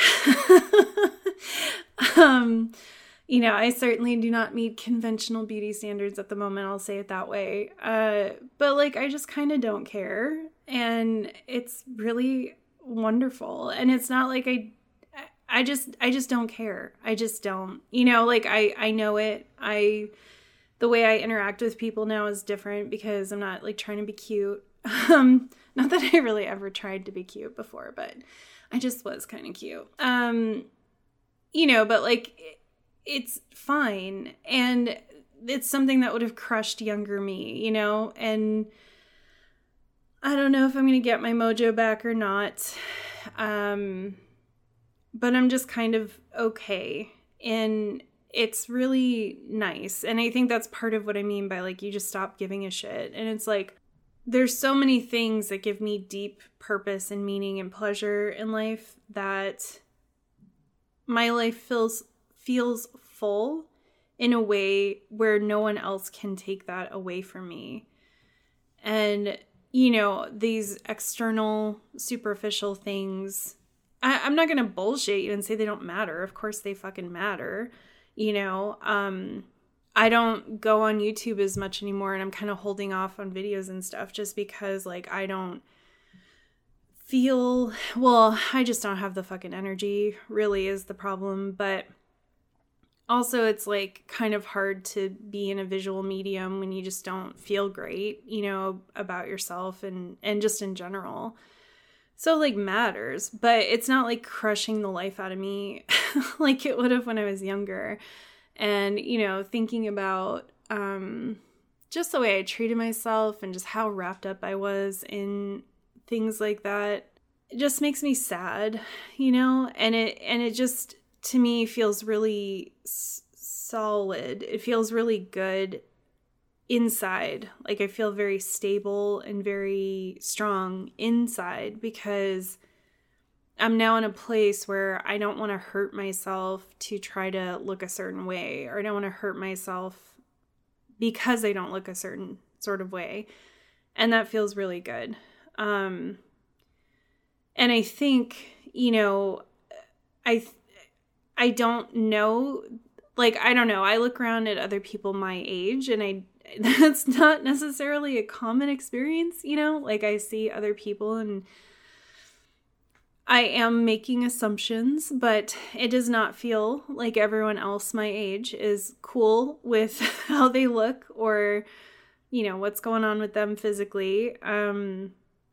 um, you know, I certainly do not meet conventional beauty standards at the moment. I'll say it that way. Uh, but like, I just kind of don't care. And it's really wonderful. And it's not like I, I just, I just don't care. I just don't, you know, like I, I know it. I, the way I interact with people now is different because I'm not like trying to be cute. Um, not that I really ever tried to be cute before, but I just was kind of cute. Um, you know, but like, it, it's fine. And it's something that would have crushed younger me, you know, and I don't know if I'm going to get my mojo back or not. Um, but I'm just kind of okay. And it's really nice. And I think that's part of what I mean by like, you just stop giving a shit. And it's like, there's so many things that give me deep purpose and meaning and pleasure in life that my life feels feels full in a way where no one else can take that away from me. And, you know, these external, superficial things, I, I'm not going to bullshit you and say they don't matter. Of course they fucking matter. You know, um, I don't go on YouTube as much anymore, and I'm kind of holding off on videos and stuff just because, like, I don't feel, well, I just don't have the fucking energy, really is the problem. But also it's, like, kind of hard to be in a visual medium when you just don't feel great, you know, about yourself and, and just in general. So, like, matters, but it's not, like, crushing the life out of me like it would have when I was younger. And, you know, thinking about um, just the way I treated myself and just how wrapped up I was in things like that, it just makes me sad, you know? And it, and it just, to me, feels really s- solid. It feels really good inside. Like, I feel very stable and very strong inside because I'm now in a place where I don't want to hurt myself to try to look a certain way, or I don't want to hurt myself because I don't look a certain sort of way. And that feels really good. Um, and I think, you know, I, I don't know, like, I don't know. I look around at other people my age and I, that's not necessarily a common experience, you know, like I see other people and I am making assumptions, but it does not feel like everyone else my age is cool with how they look or, you know, what's going on with them physically. Um,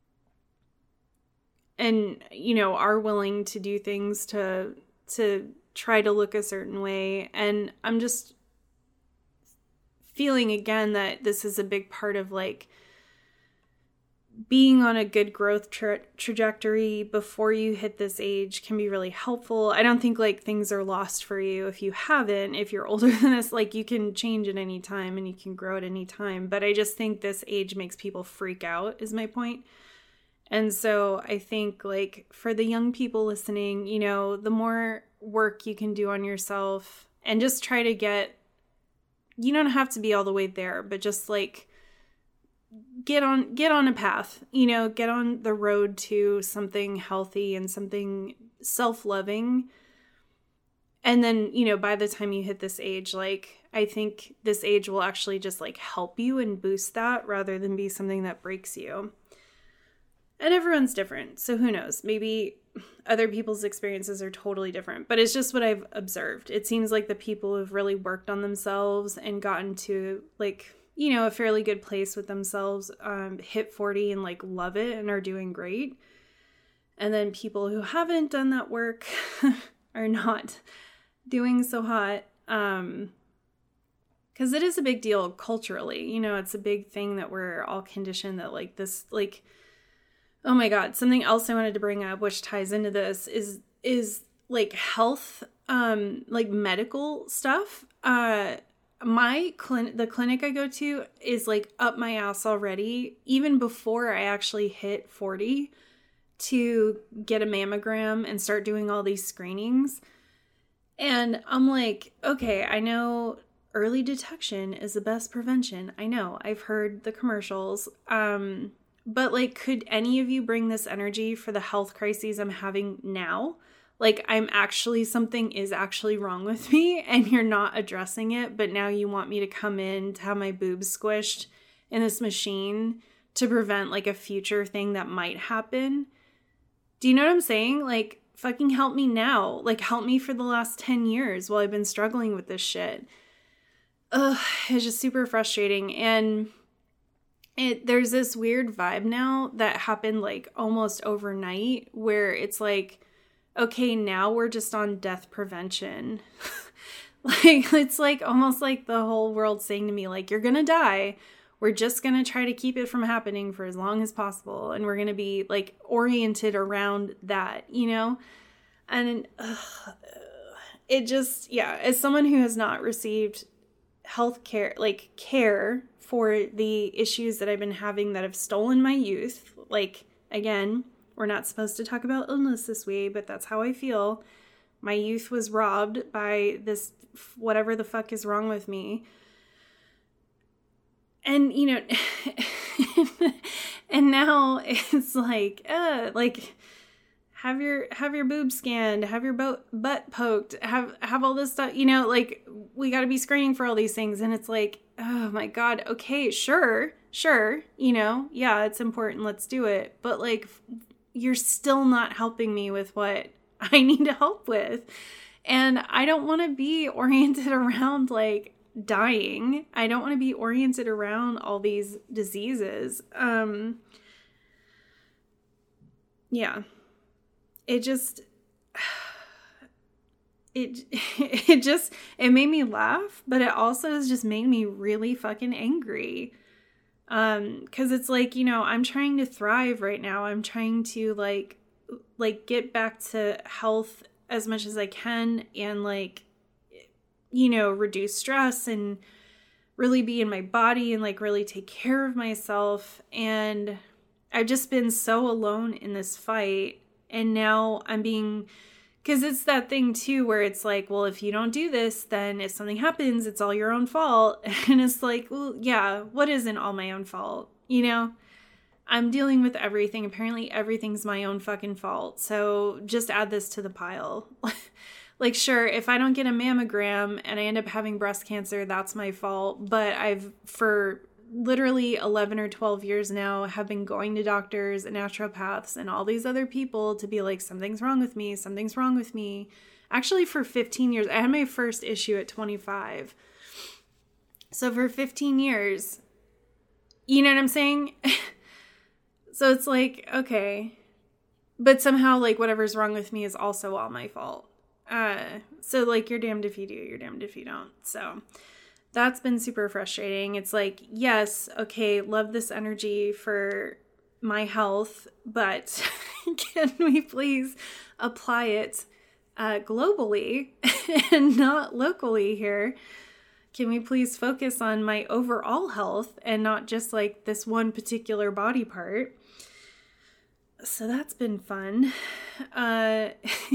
and, you know, are willing to do things to, to try to look a certain way. And I'm just feeling again that this is a big part of like being on a good growth tra- trajectory before you hit this age can be really helpful. I don't think like things are lost for you if you haven't. If you're older than this, like you can change at any time and you can grow at any time. But I just think this age makes people freak out is my point. And so I think like for the young people listening, you know, the more work you can do on yourself and just try to get, you don't have to be all the way there, but just like get on get on a path, you know, get on the road to something healthy and something self-loving. And then, you know, by the time you hit this age, like I think this age will actually just like help you and boost that rather than be something that breaks you. And everyone's different, so who knows? Maybe other people's experiences are totally different, but it's just what I've observed. It seems like the people who've really worked on themselves and gotten to like, you know, a fairly good place with themselves, um, hit forty and like love it and are doing great. And then people who haven't done that work are not doing so hot. Um, because it is a big deal culturally, you know, it's a big thing that we're all conditioned that like this, like, oh my God, something else I wanted to bring up, which ties into this is, is like health, um, like medical stuff. Uh, My clinic, the clinic I go to is like up my ass already, even before I actually hit forty, to get a mammogram and start doing all these screenings. And I'm like, okay, I know early detection is the best prevention. I know, I've heard the commercials. Um, but like, could any of you bring this energy for the health crises I'm having now? Like, I'm actually, something is actually wrong with me and you're not addressing it, but now you want me to come in to have my boobs squished in this machine to prevent like a future thing that might happen. Do you know what I'm saying? Like, fucking help me now. Like, help me for the last ten years while I've been struggling with this shit. Ugh, it's just super frustrating. And it there's this weird vibe now that happened like almost overnight where it's like, okay, now we're just on death prevention. Like, it's like almost like the whole world saying to me, like, you're gonna die. We're just gonna try to keep it from happening for as long as possible. And we're gonna be like oriented around that, you know? And ugh, it just, yeah, as someone who has not received health care, like care for the issues that I've been having that have stolen my youth, like, again, we're not supposed to talk about illness this way, but that's how I feel. My youth was robbed by this, whatever the fuck is wrong with me. And, you know, and now it's like, uh, like, have your, have your boobs scanned, have your bo- butt poked, have, have all this stuff, you know, like, we got to be screening for all these things. And it's like, oh my God, okay, sure, sure, you know, yeah, it's important, let's do it. But like, you're still not helping me with what I need to help with. And I don't want to be oriented around like dying. I don't want to be oriented around all these diseases. Um, yeah, it just, it, it just, it made me laugh, but it also has just made me really fucking angry. Um, cause it's like, you know, I'm trying to thrive right now. I'm trying to like, like get back to health as much as I can and like, you know, reduce stress and really be in my body and like really take care of myself. And I've just been so alone in this fight. And now I'm being, cause it's that thing too, where it's like, well, if you don't do this, then if something happens, it's all your own fault. And it's like, well, yeah, what isn't all my own fault? You know, I'm dealing with everything. Apparently everything's my own fucking fault. So just add this to the pile. Like, sure, if I don't get a mammogram and I end up having breast cancer, that's my fault. But I've, for literally eleven or twelve years now, have been going to doctors and naturopaths and all these other people to be like, something's wrong with me, something's wrong with me. Actually, for fifteen years, I had my first issue at twenty-five. So for fifteen years, you know what I'm saying? So it's like, okay. But somehow, like, whatever's wrong with me is also all my fault. Uh, so like, you're damned if you do, you're damned if you don't. So that's been super frustrating. It's like, yes, okay, love this energy for my health, but can we please apply it uh, globally and not locally here? Can we please focus on my overall health and not just like this one particular body part? So that's been fun. Uh,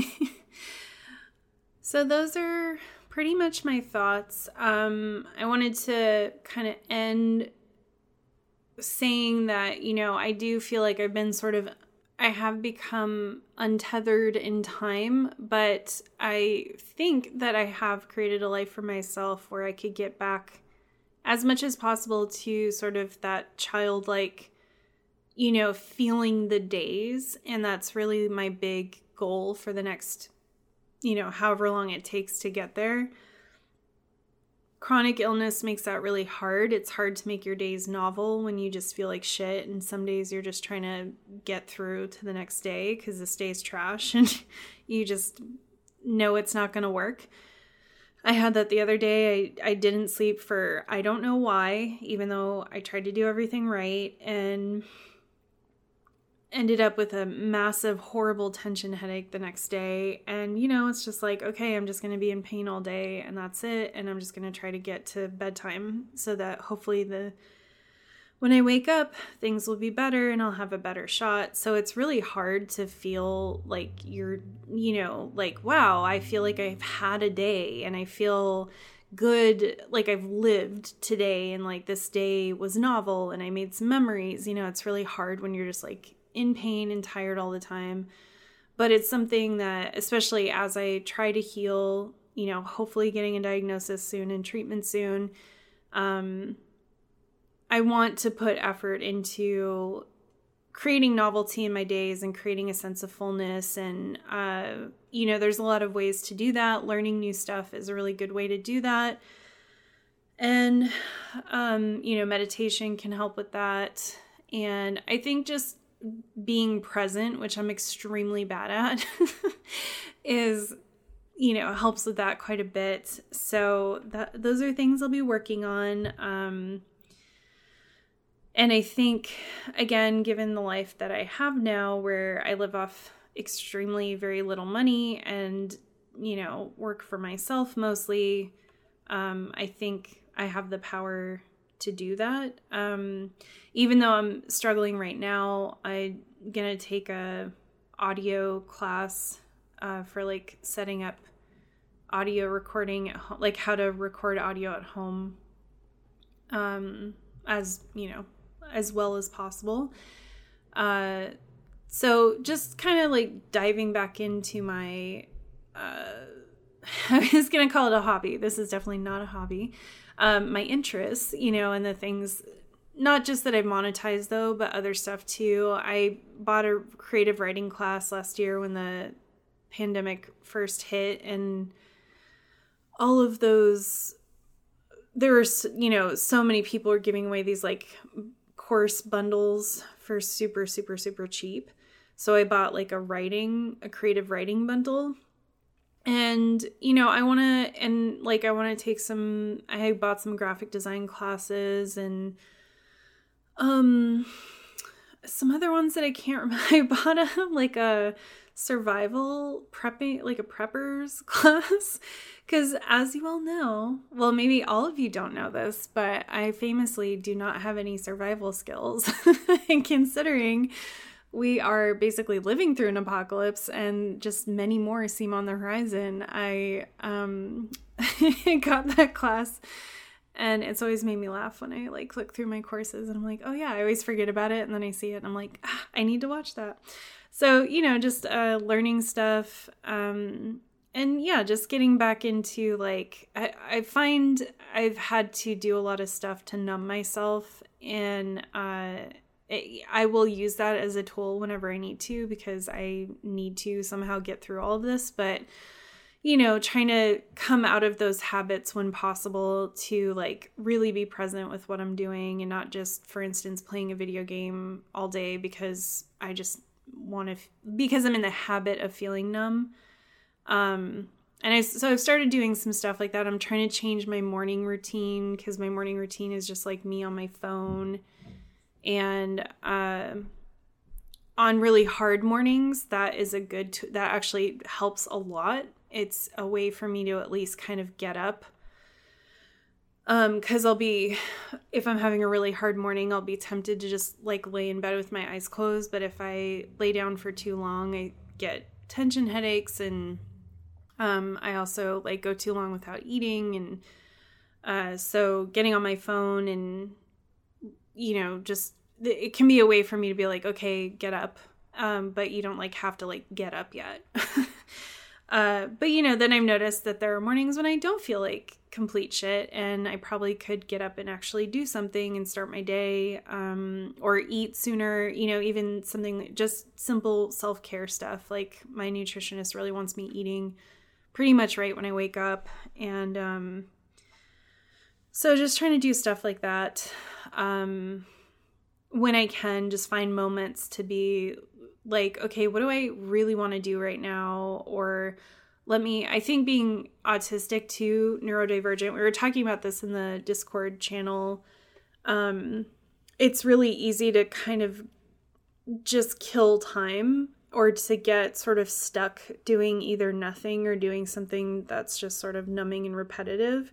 So those are pretty much my thoughts. Um, I wanted to kind of end saying that, you know, I do feel like I've been sort of, I have become untethered in time, but I think that I have created a life for myself where I could get back as much as possible to sort of that childlike, you know, feeling the days. And that's really my big goal for the next, you know, however long it takes to get there. Chronic illness makes that really hard. It's hard to make your days novel when you just feel like shit. And some days you're just trying to get through to the next day because this day's trash and you just know it's not going to work. I had that the other day. I, I didn't sleep for, I don't know why, even though I tried to do everything right, and ended up with a massive, horrible tension headache the next day. And, you know, it's just like, okay, I'm just going to be in pain all day and that's it. And I'm just going to try to get to bedtime so that hopefully the, when I wake up, things will be better and I'll have a better shot. So it's really hard to feel like you're, you know, like, wow, I feel like I've had a day and I feel good, like I've lived today and like this day was novel and I made some memories. You know, it's really hard when you're just like in pain and tired all the time. But it's something that, especially as I try to heal, you know, hopefully getting a diagnosis soon and treatment soon, um, I want to put effort into creating novelty in my days and creating a sense of fullness. And, uh, you know, there's a lot of ways to do that. Learning new stuff is a really good way to do that. And, um, you know, meditation can help with that. And I think just being present, which I'm extremely bad at, is, you know, helps with that quite a bit. So that those are things I'll be working on. Um, And I think, again, given the life that I have now, where I live off extremely very little money and, you know, work for myself mostly, um, I think I have the power to do that. Um, even though I'm struggling right now, I'm going to take a audio class uh, for like setting up audio recording at home, like how to record audio at home, um, as, you know, as well as possible. Uh, so just kind of like diving back into my, uh, I was going to call it a hobby. This is definitely not a hobby. Um, my interests, you know, and the things, not just that I've monetized though, but other stuff too. I bought a creative writing class last year when the pandemic first hit, and all of those, there were, you know, so many people were giving away these like course bundles for super, super, super cheap. So I bought like a writing, a creative writing bundle. And, you know, I want to, and like, I want to take some, I bought some graphic design classes and, um, some other ones that I can't remember. I bought a, like a survival prepping, like a preppers class. Because as you all know, well, maybe all of you don't know this, but I famously do not have any survival skills. And considering we are basically living through an apocalypse and just many more seem on the horizon, I um, got that class. And it's always made me laugh when I like look through my courses and I'm like, oh yeah, I always forget about it. And then I see it and I'm like, ah, I need to watch that. So, you know, just uh, learning stuff. Um, and yeah, just getting back into like, I, I find I've had to do a lot of stuff to numb myself. And uh, it, I will use that as a tool whenever I need to, because I need to somehow get through all of this. But you know, trying to come out of those habits when possible to like really be present with what I'm doing and not just, for instance, playing a video game all day because I just want to, f- because I'm in the habit of feeling numb. Um, and I, so I've started doing some stuff like that. I'm trying to change my morning routine because my morning routine is just like me on my phone. And, uh, on really hard mornings, that is a good, t- that actually helps a lot. It's a way for me to at least kind of get up. Um, cause I'll be, if I'm having a really hard morning, I'll be tempted to just like lay in bed with my eyes closed. But if I lay down for too long, I get tension headaches. And, um, I also like go too long without eating. And, uh, so getting on my phone and, you know, just, it can be a way for me to be like, okay, get up. Um, but you don't like have to like get up yet. Uh, but, you know, then I've noticed that there are mornings when I don't feel like complete shit and I probably could get up and actually do something and start my day, um, or eat sooner, you know, even something just simple self-care stuff. Like my nutritionist really wants me eating pretty much right when I wake up. And, um, so just trying to do stuff like that. Um, when I can just find moments to be like, okay, what do I really want to do right now? Or let me, I think being autistic too, neurodivergent, we were talking about this in the Discord channel. Um, it's really easy to kind of just kill time or to get sort of stuck doing either nothing or doing something that's just sort of numbing and repetitive.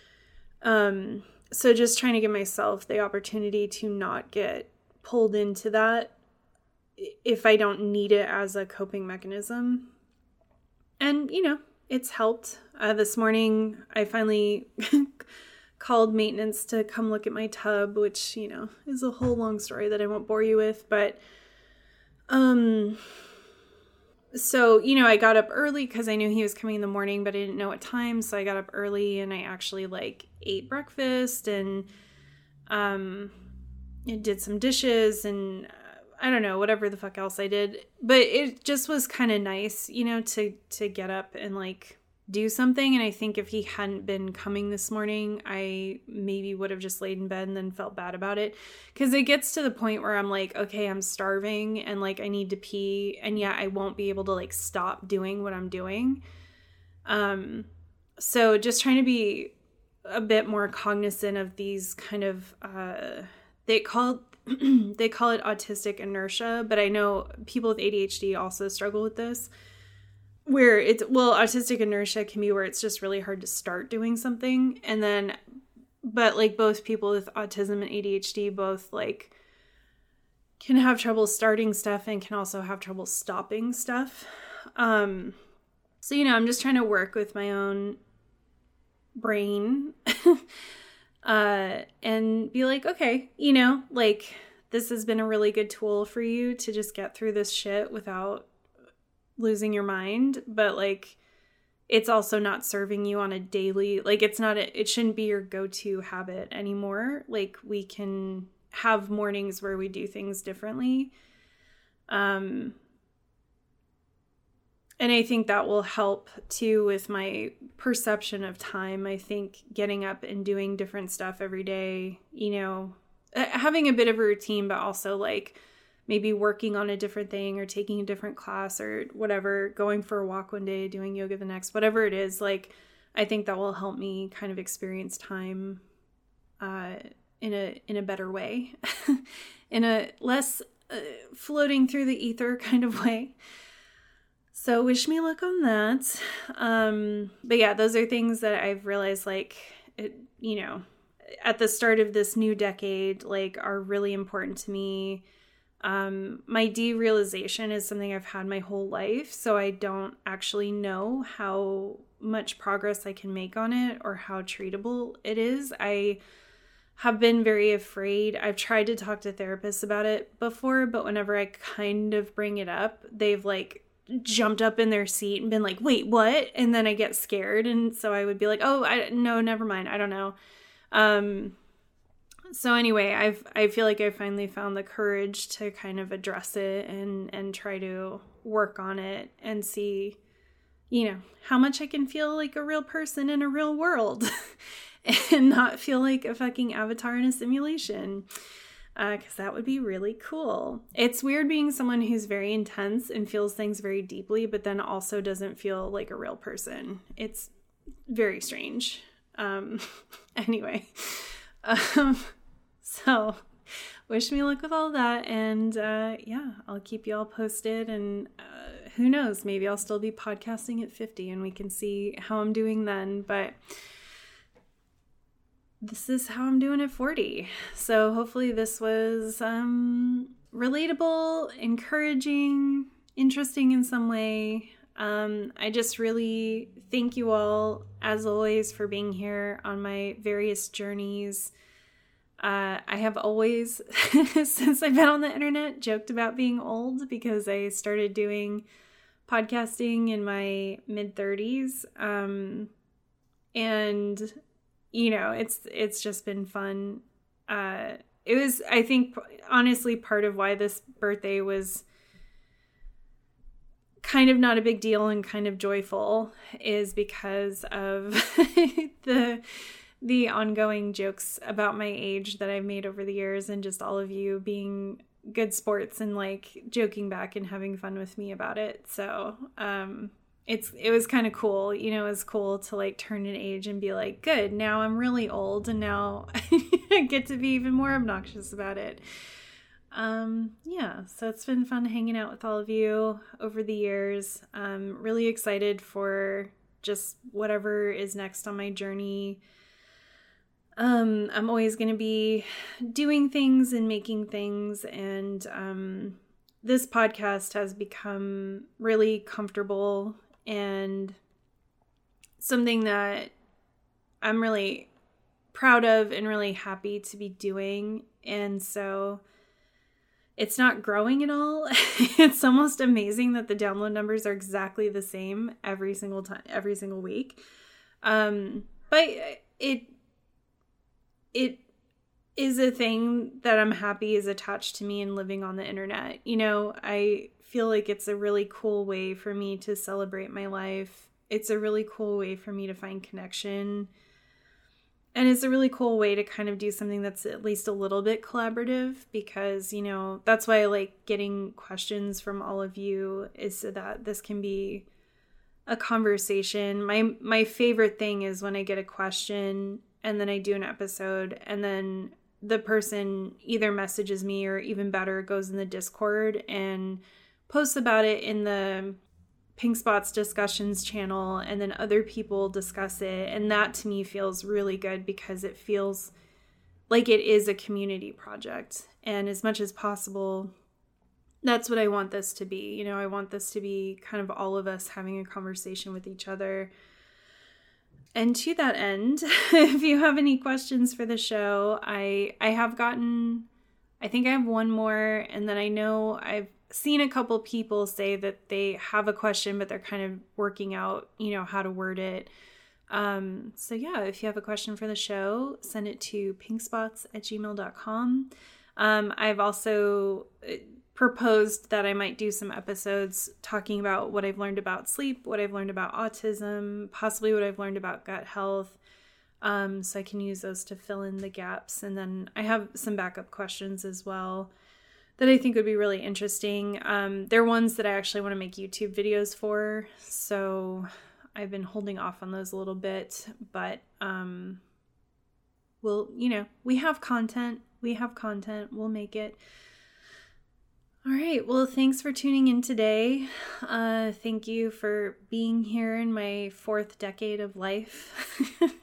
Um, so just trying to give myself the opportunity to not get pulled into that if I don't need it as a coping mechanism. And, you know, it's helped. Uh, this morning, I finally called maintenance to come look at my tub, which, you know, is a whole long story that I won't bore you with. But, um, so, you know, I got up early because I knew he was coming in the morning, but I didn't know what time. So I got up early and I actually like ate breakfast and, um, did some dishes and I don't know, whatever the fuck else I did. But it just was kind of nice, you know, to, to get up and like do something. And I think if he hadn't been coming this morning, I maybe would have just laid in bed and then felt bad about it. Because it gets to the point where I'm like, okay, I'm starving and like I need to pee. And yeah, I won't be able to like stop doing what I'm doing. Um, so just trying to be a bit more cognizant of these kind of, uh, they call they call it autistic inertia, but I know people with A D H D also struggle with this, where it's, well, autistic inertia can be where it's just really hard to start doing something. And then, but like both people with autism and A D H D both like can have trouble starting stuff and can also have trouble stopping stuff. Um, so, you know, I'm just trying to work with my own brain uh, and be like, okay, you know, like this has been a really good tool for you to just get through this shit without losing your mind. But like, it's also not serving you on a daily, like it's not, a, it shouldn't be your go-to habit anymore. Like we can have mornings where we do things differently. Um, And I think that will help too with my perception of time. I think getting up and doing different stuff every day, you know, having a bit of a routine, but also like maybe working on a different thing or taking a different class or whatever, going for a walk one day, doing yoga the next, whatever it is, like, I think that will help me kind of experience time uh, in a, in a better way, in a less uh, floating through the ether kind of way. So wish me luck on that. Um, but yeah, those are things that I've realized, like, it, you know, at the start of this new decade, like, are really important to me. Um, my derealization is something I've had my whole life, so I don't actually know how much progress I can make on it or how treatable it is. I have been very afraid. I've tried to talk to therapists about it before, but whenever I kind of bring it up, they've, like, jumped up in their seat and been like, wait, what? And then I get scared. And so I would be like, oh, I no, never mind. I don't know. Um, so anyway, I've, I feel like I finally found the courage to kind of address it and, and try to work on it and see, you know, how much I can feel like a real person in a real world and not feel like a fucking avatar in a simulation. Uh, because that would be really cool. It's weird being someone who's very intense and feels things very deeply, but then also doesn't feel like a real person. It's very strange. Um, anyway, um, so wish me luck with all that. And uh, yeah, I'll keep you all posted. And uh, who knows, maybe I'll still be podcasting at fifty and we can see how I'm doing then. But this is how I'm doing at forty. So hopefully this was um, relatable, encouraging, interesting in some way. Um, I just really thank you all, as always, for being here on my various journeys. Uh, I have always, since I've been on the internet, joked about being old because I started doing podcasting in my mid-thirties. Um, and... You know, it's it's just been fun. Uh, it was, I think, honestly, part of why this birthday was kind of not a big deal and kind of joyful is because of the the ongoing jokes about my age that I've made over the years and just all of you being good sports and like joking back and having fun with me about it. So, um... It's, it was kind of cool, you know, it was cool to like turn an age and be like, good, now I'm really old and now I get to be even more obnoxious about it. Um, yeah, so it's been fun hanging out with all of you over the years. I'm really excited for just whatever is next on my journey. Um, I'm always going to be doing things and making things, and um, this podcast has become really comfortable and something that I'm really proud of and really happy to be doing. And so it's not growing at all. It's almost amazing that the download numbers are exactly the same every single time, every single week. Um, but it, it is a thing that I'm happy is attached to me and living on the internet. You know, I feel like it's a really cool way for me to celebrate my life. It's a really cool way for me to find connection. And it's a really cool way to kind of do something that's at least a little bit collaborative, because, you know, that's why I like getting questions from all of you, is so that this can be a conversation. My my favorite thing is when I get a question and then I do an episode and then the person either messages me or, even better, goes in the Discord and posts about it in the Pink Spots discussions channel, and then other people discuss it. And that to me feels really good, because it feels like it is a community project. And as much as possible, that's what I want this to be. You know, I want this to be kind of all of us having a conversation with each other. And to that end, if you have any questions for the show, I I have gotten, I think I have one more, and then I know I've seen a couple people say that they have a question, but they're kind of working out, you know, how to word it. Um, so yeah, if you have a question for the show, send it to pinkspots at gmail dot com. Um, I've also proposed that I might do some episodes talking about what I've learned about sleep, what I've learned about autism, possibly what I've learned about gut health. Um, so I can use those to fill in the gaps. And then I have some backup questions as well that I think would be really interesting. Um, they're ones that I actually want to make YouTube videos for, so I've been holding off on those a little bit, but um, we'll, you know, we have content, we have content, we'll make it. All right, well, thanks for tuning in today. Uh, thank you for being here in my fourth decade of life.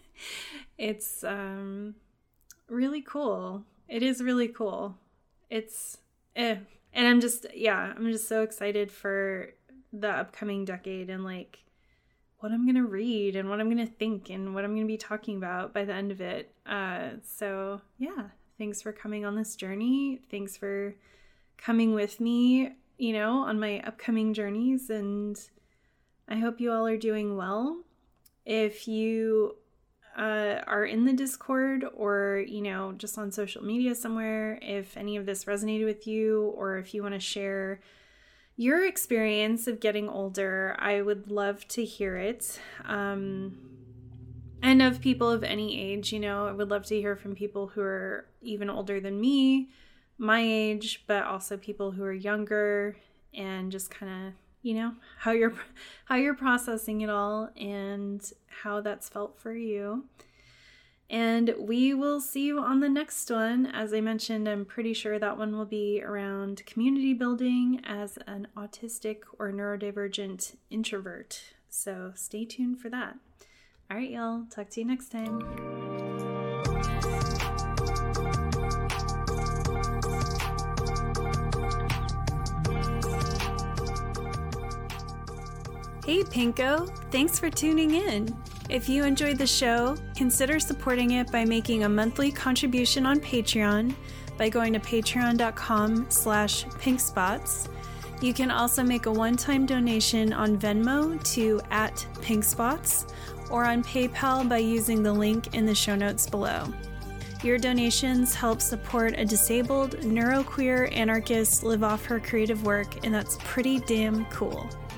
It's um, really cool. It is really cool. It's Eh. And I'm just, yeah, I'm just so excited for the upcoming decade and like what I'm going to read and what I'm going to think and what I'm going to be talking about by the end of it. Uh, so yeah, thanks for coming on this journey. Thanks for coming with me, you know, on my upcoming journeys. And I hope you all are doing well. If you Uh, are in the Discord or, you know, just on social media somewhere, if any of this resonated with you, or if you want to share your experience of getting older, I would love to hear it. Um, and of people of any age, you know, I would love to hear from people who are even older than me, my age, but also people who are younger, and just kind of, you know, how you're how you're processing it all and how that's felt for you. And we will see you on the next one. As I mentioned, I'm pretty sure that one will be around community building as an autistic or neurodivergent introvert. So stay tuned for that. All right, y'all. Talk to you next time. Hey Pinko, thanks for tuning in. If you enjoyed the show, consider supporting it by making a monthly contribution on Patreon by going to patreon.com slash pinkspots. You can also make a one-time donation on Venmo to at pinkspots, or on PayPal by using the link in the show notes below. Your donations help support a disabled, neuroqueer anarchist live off her creative work, and that's pretty damn cool.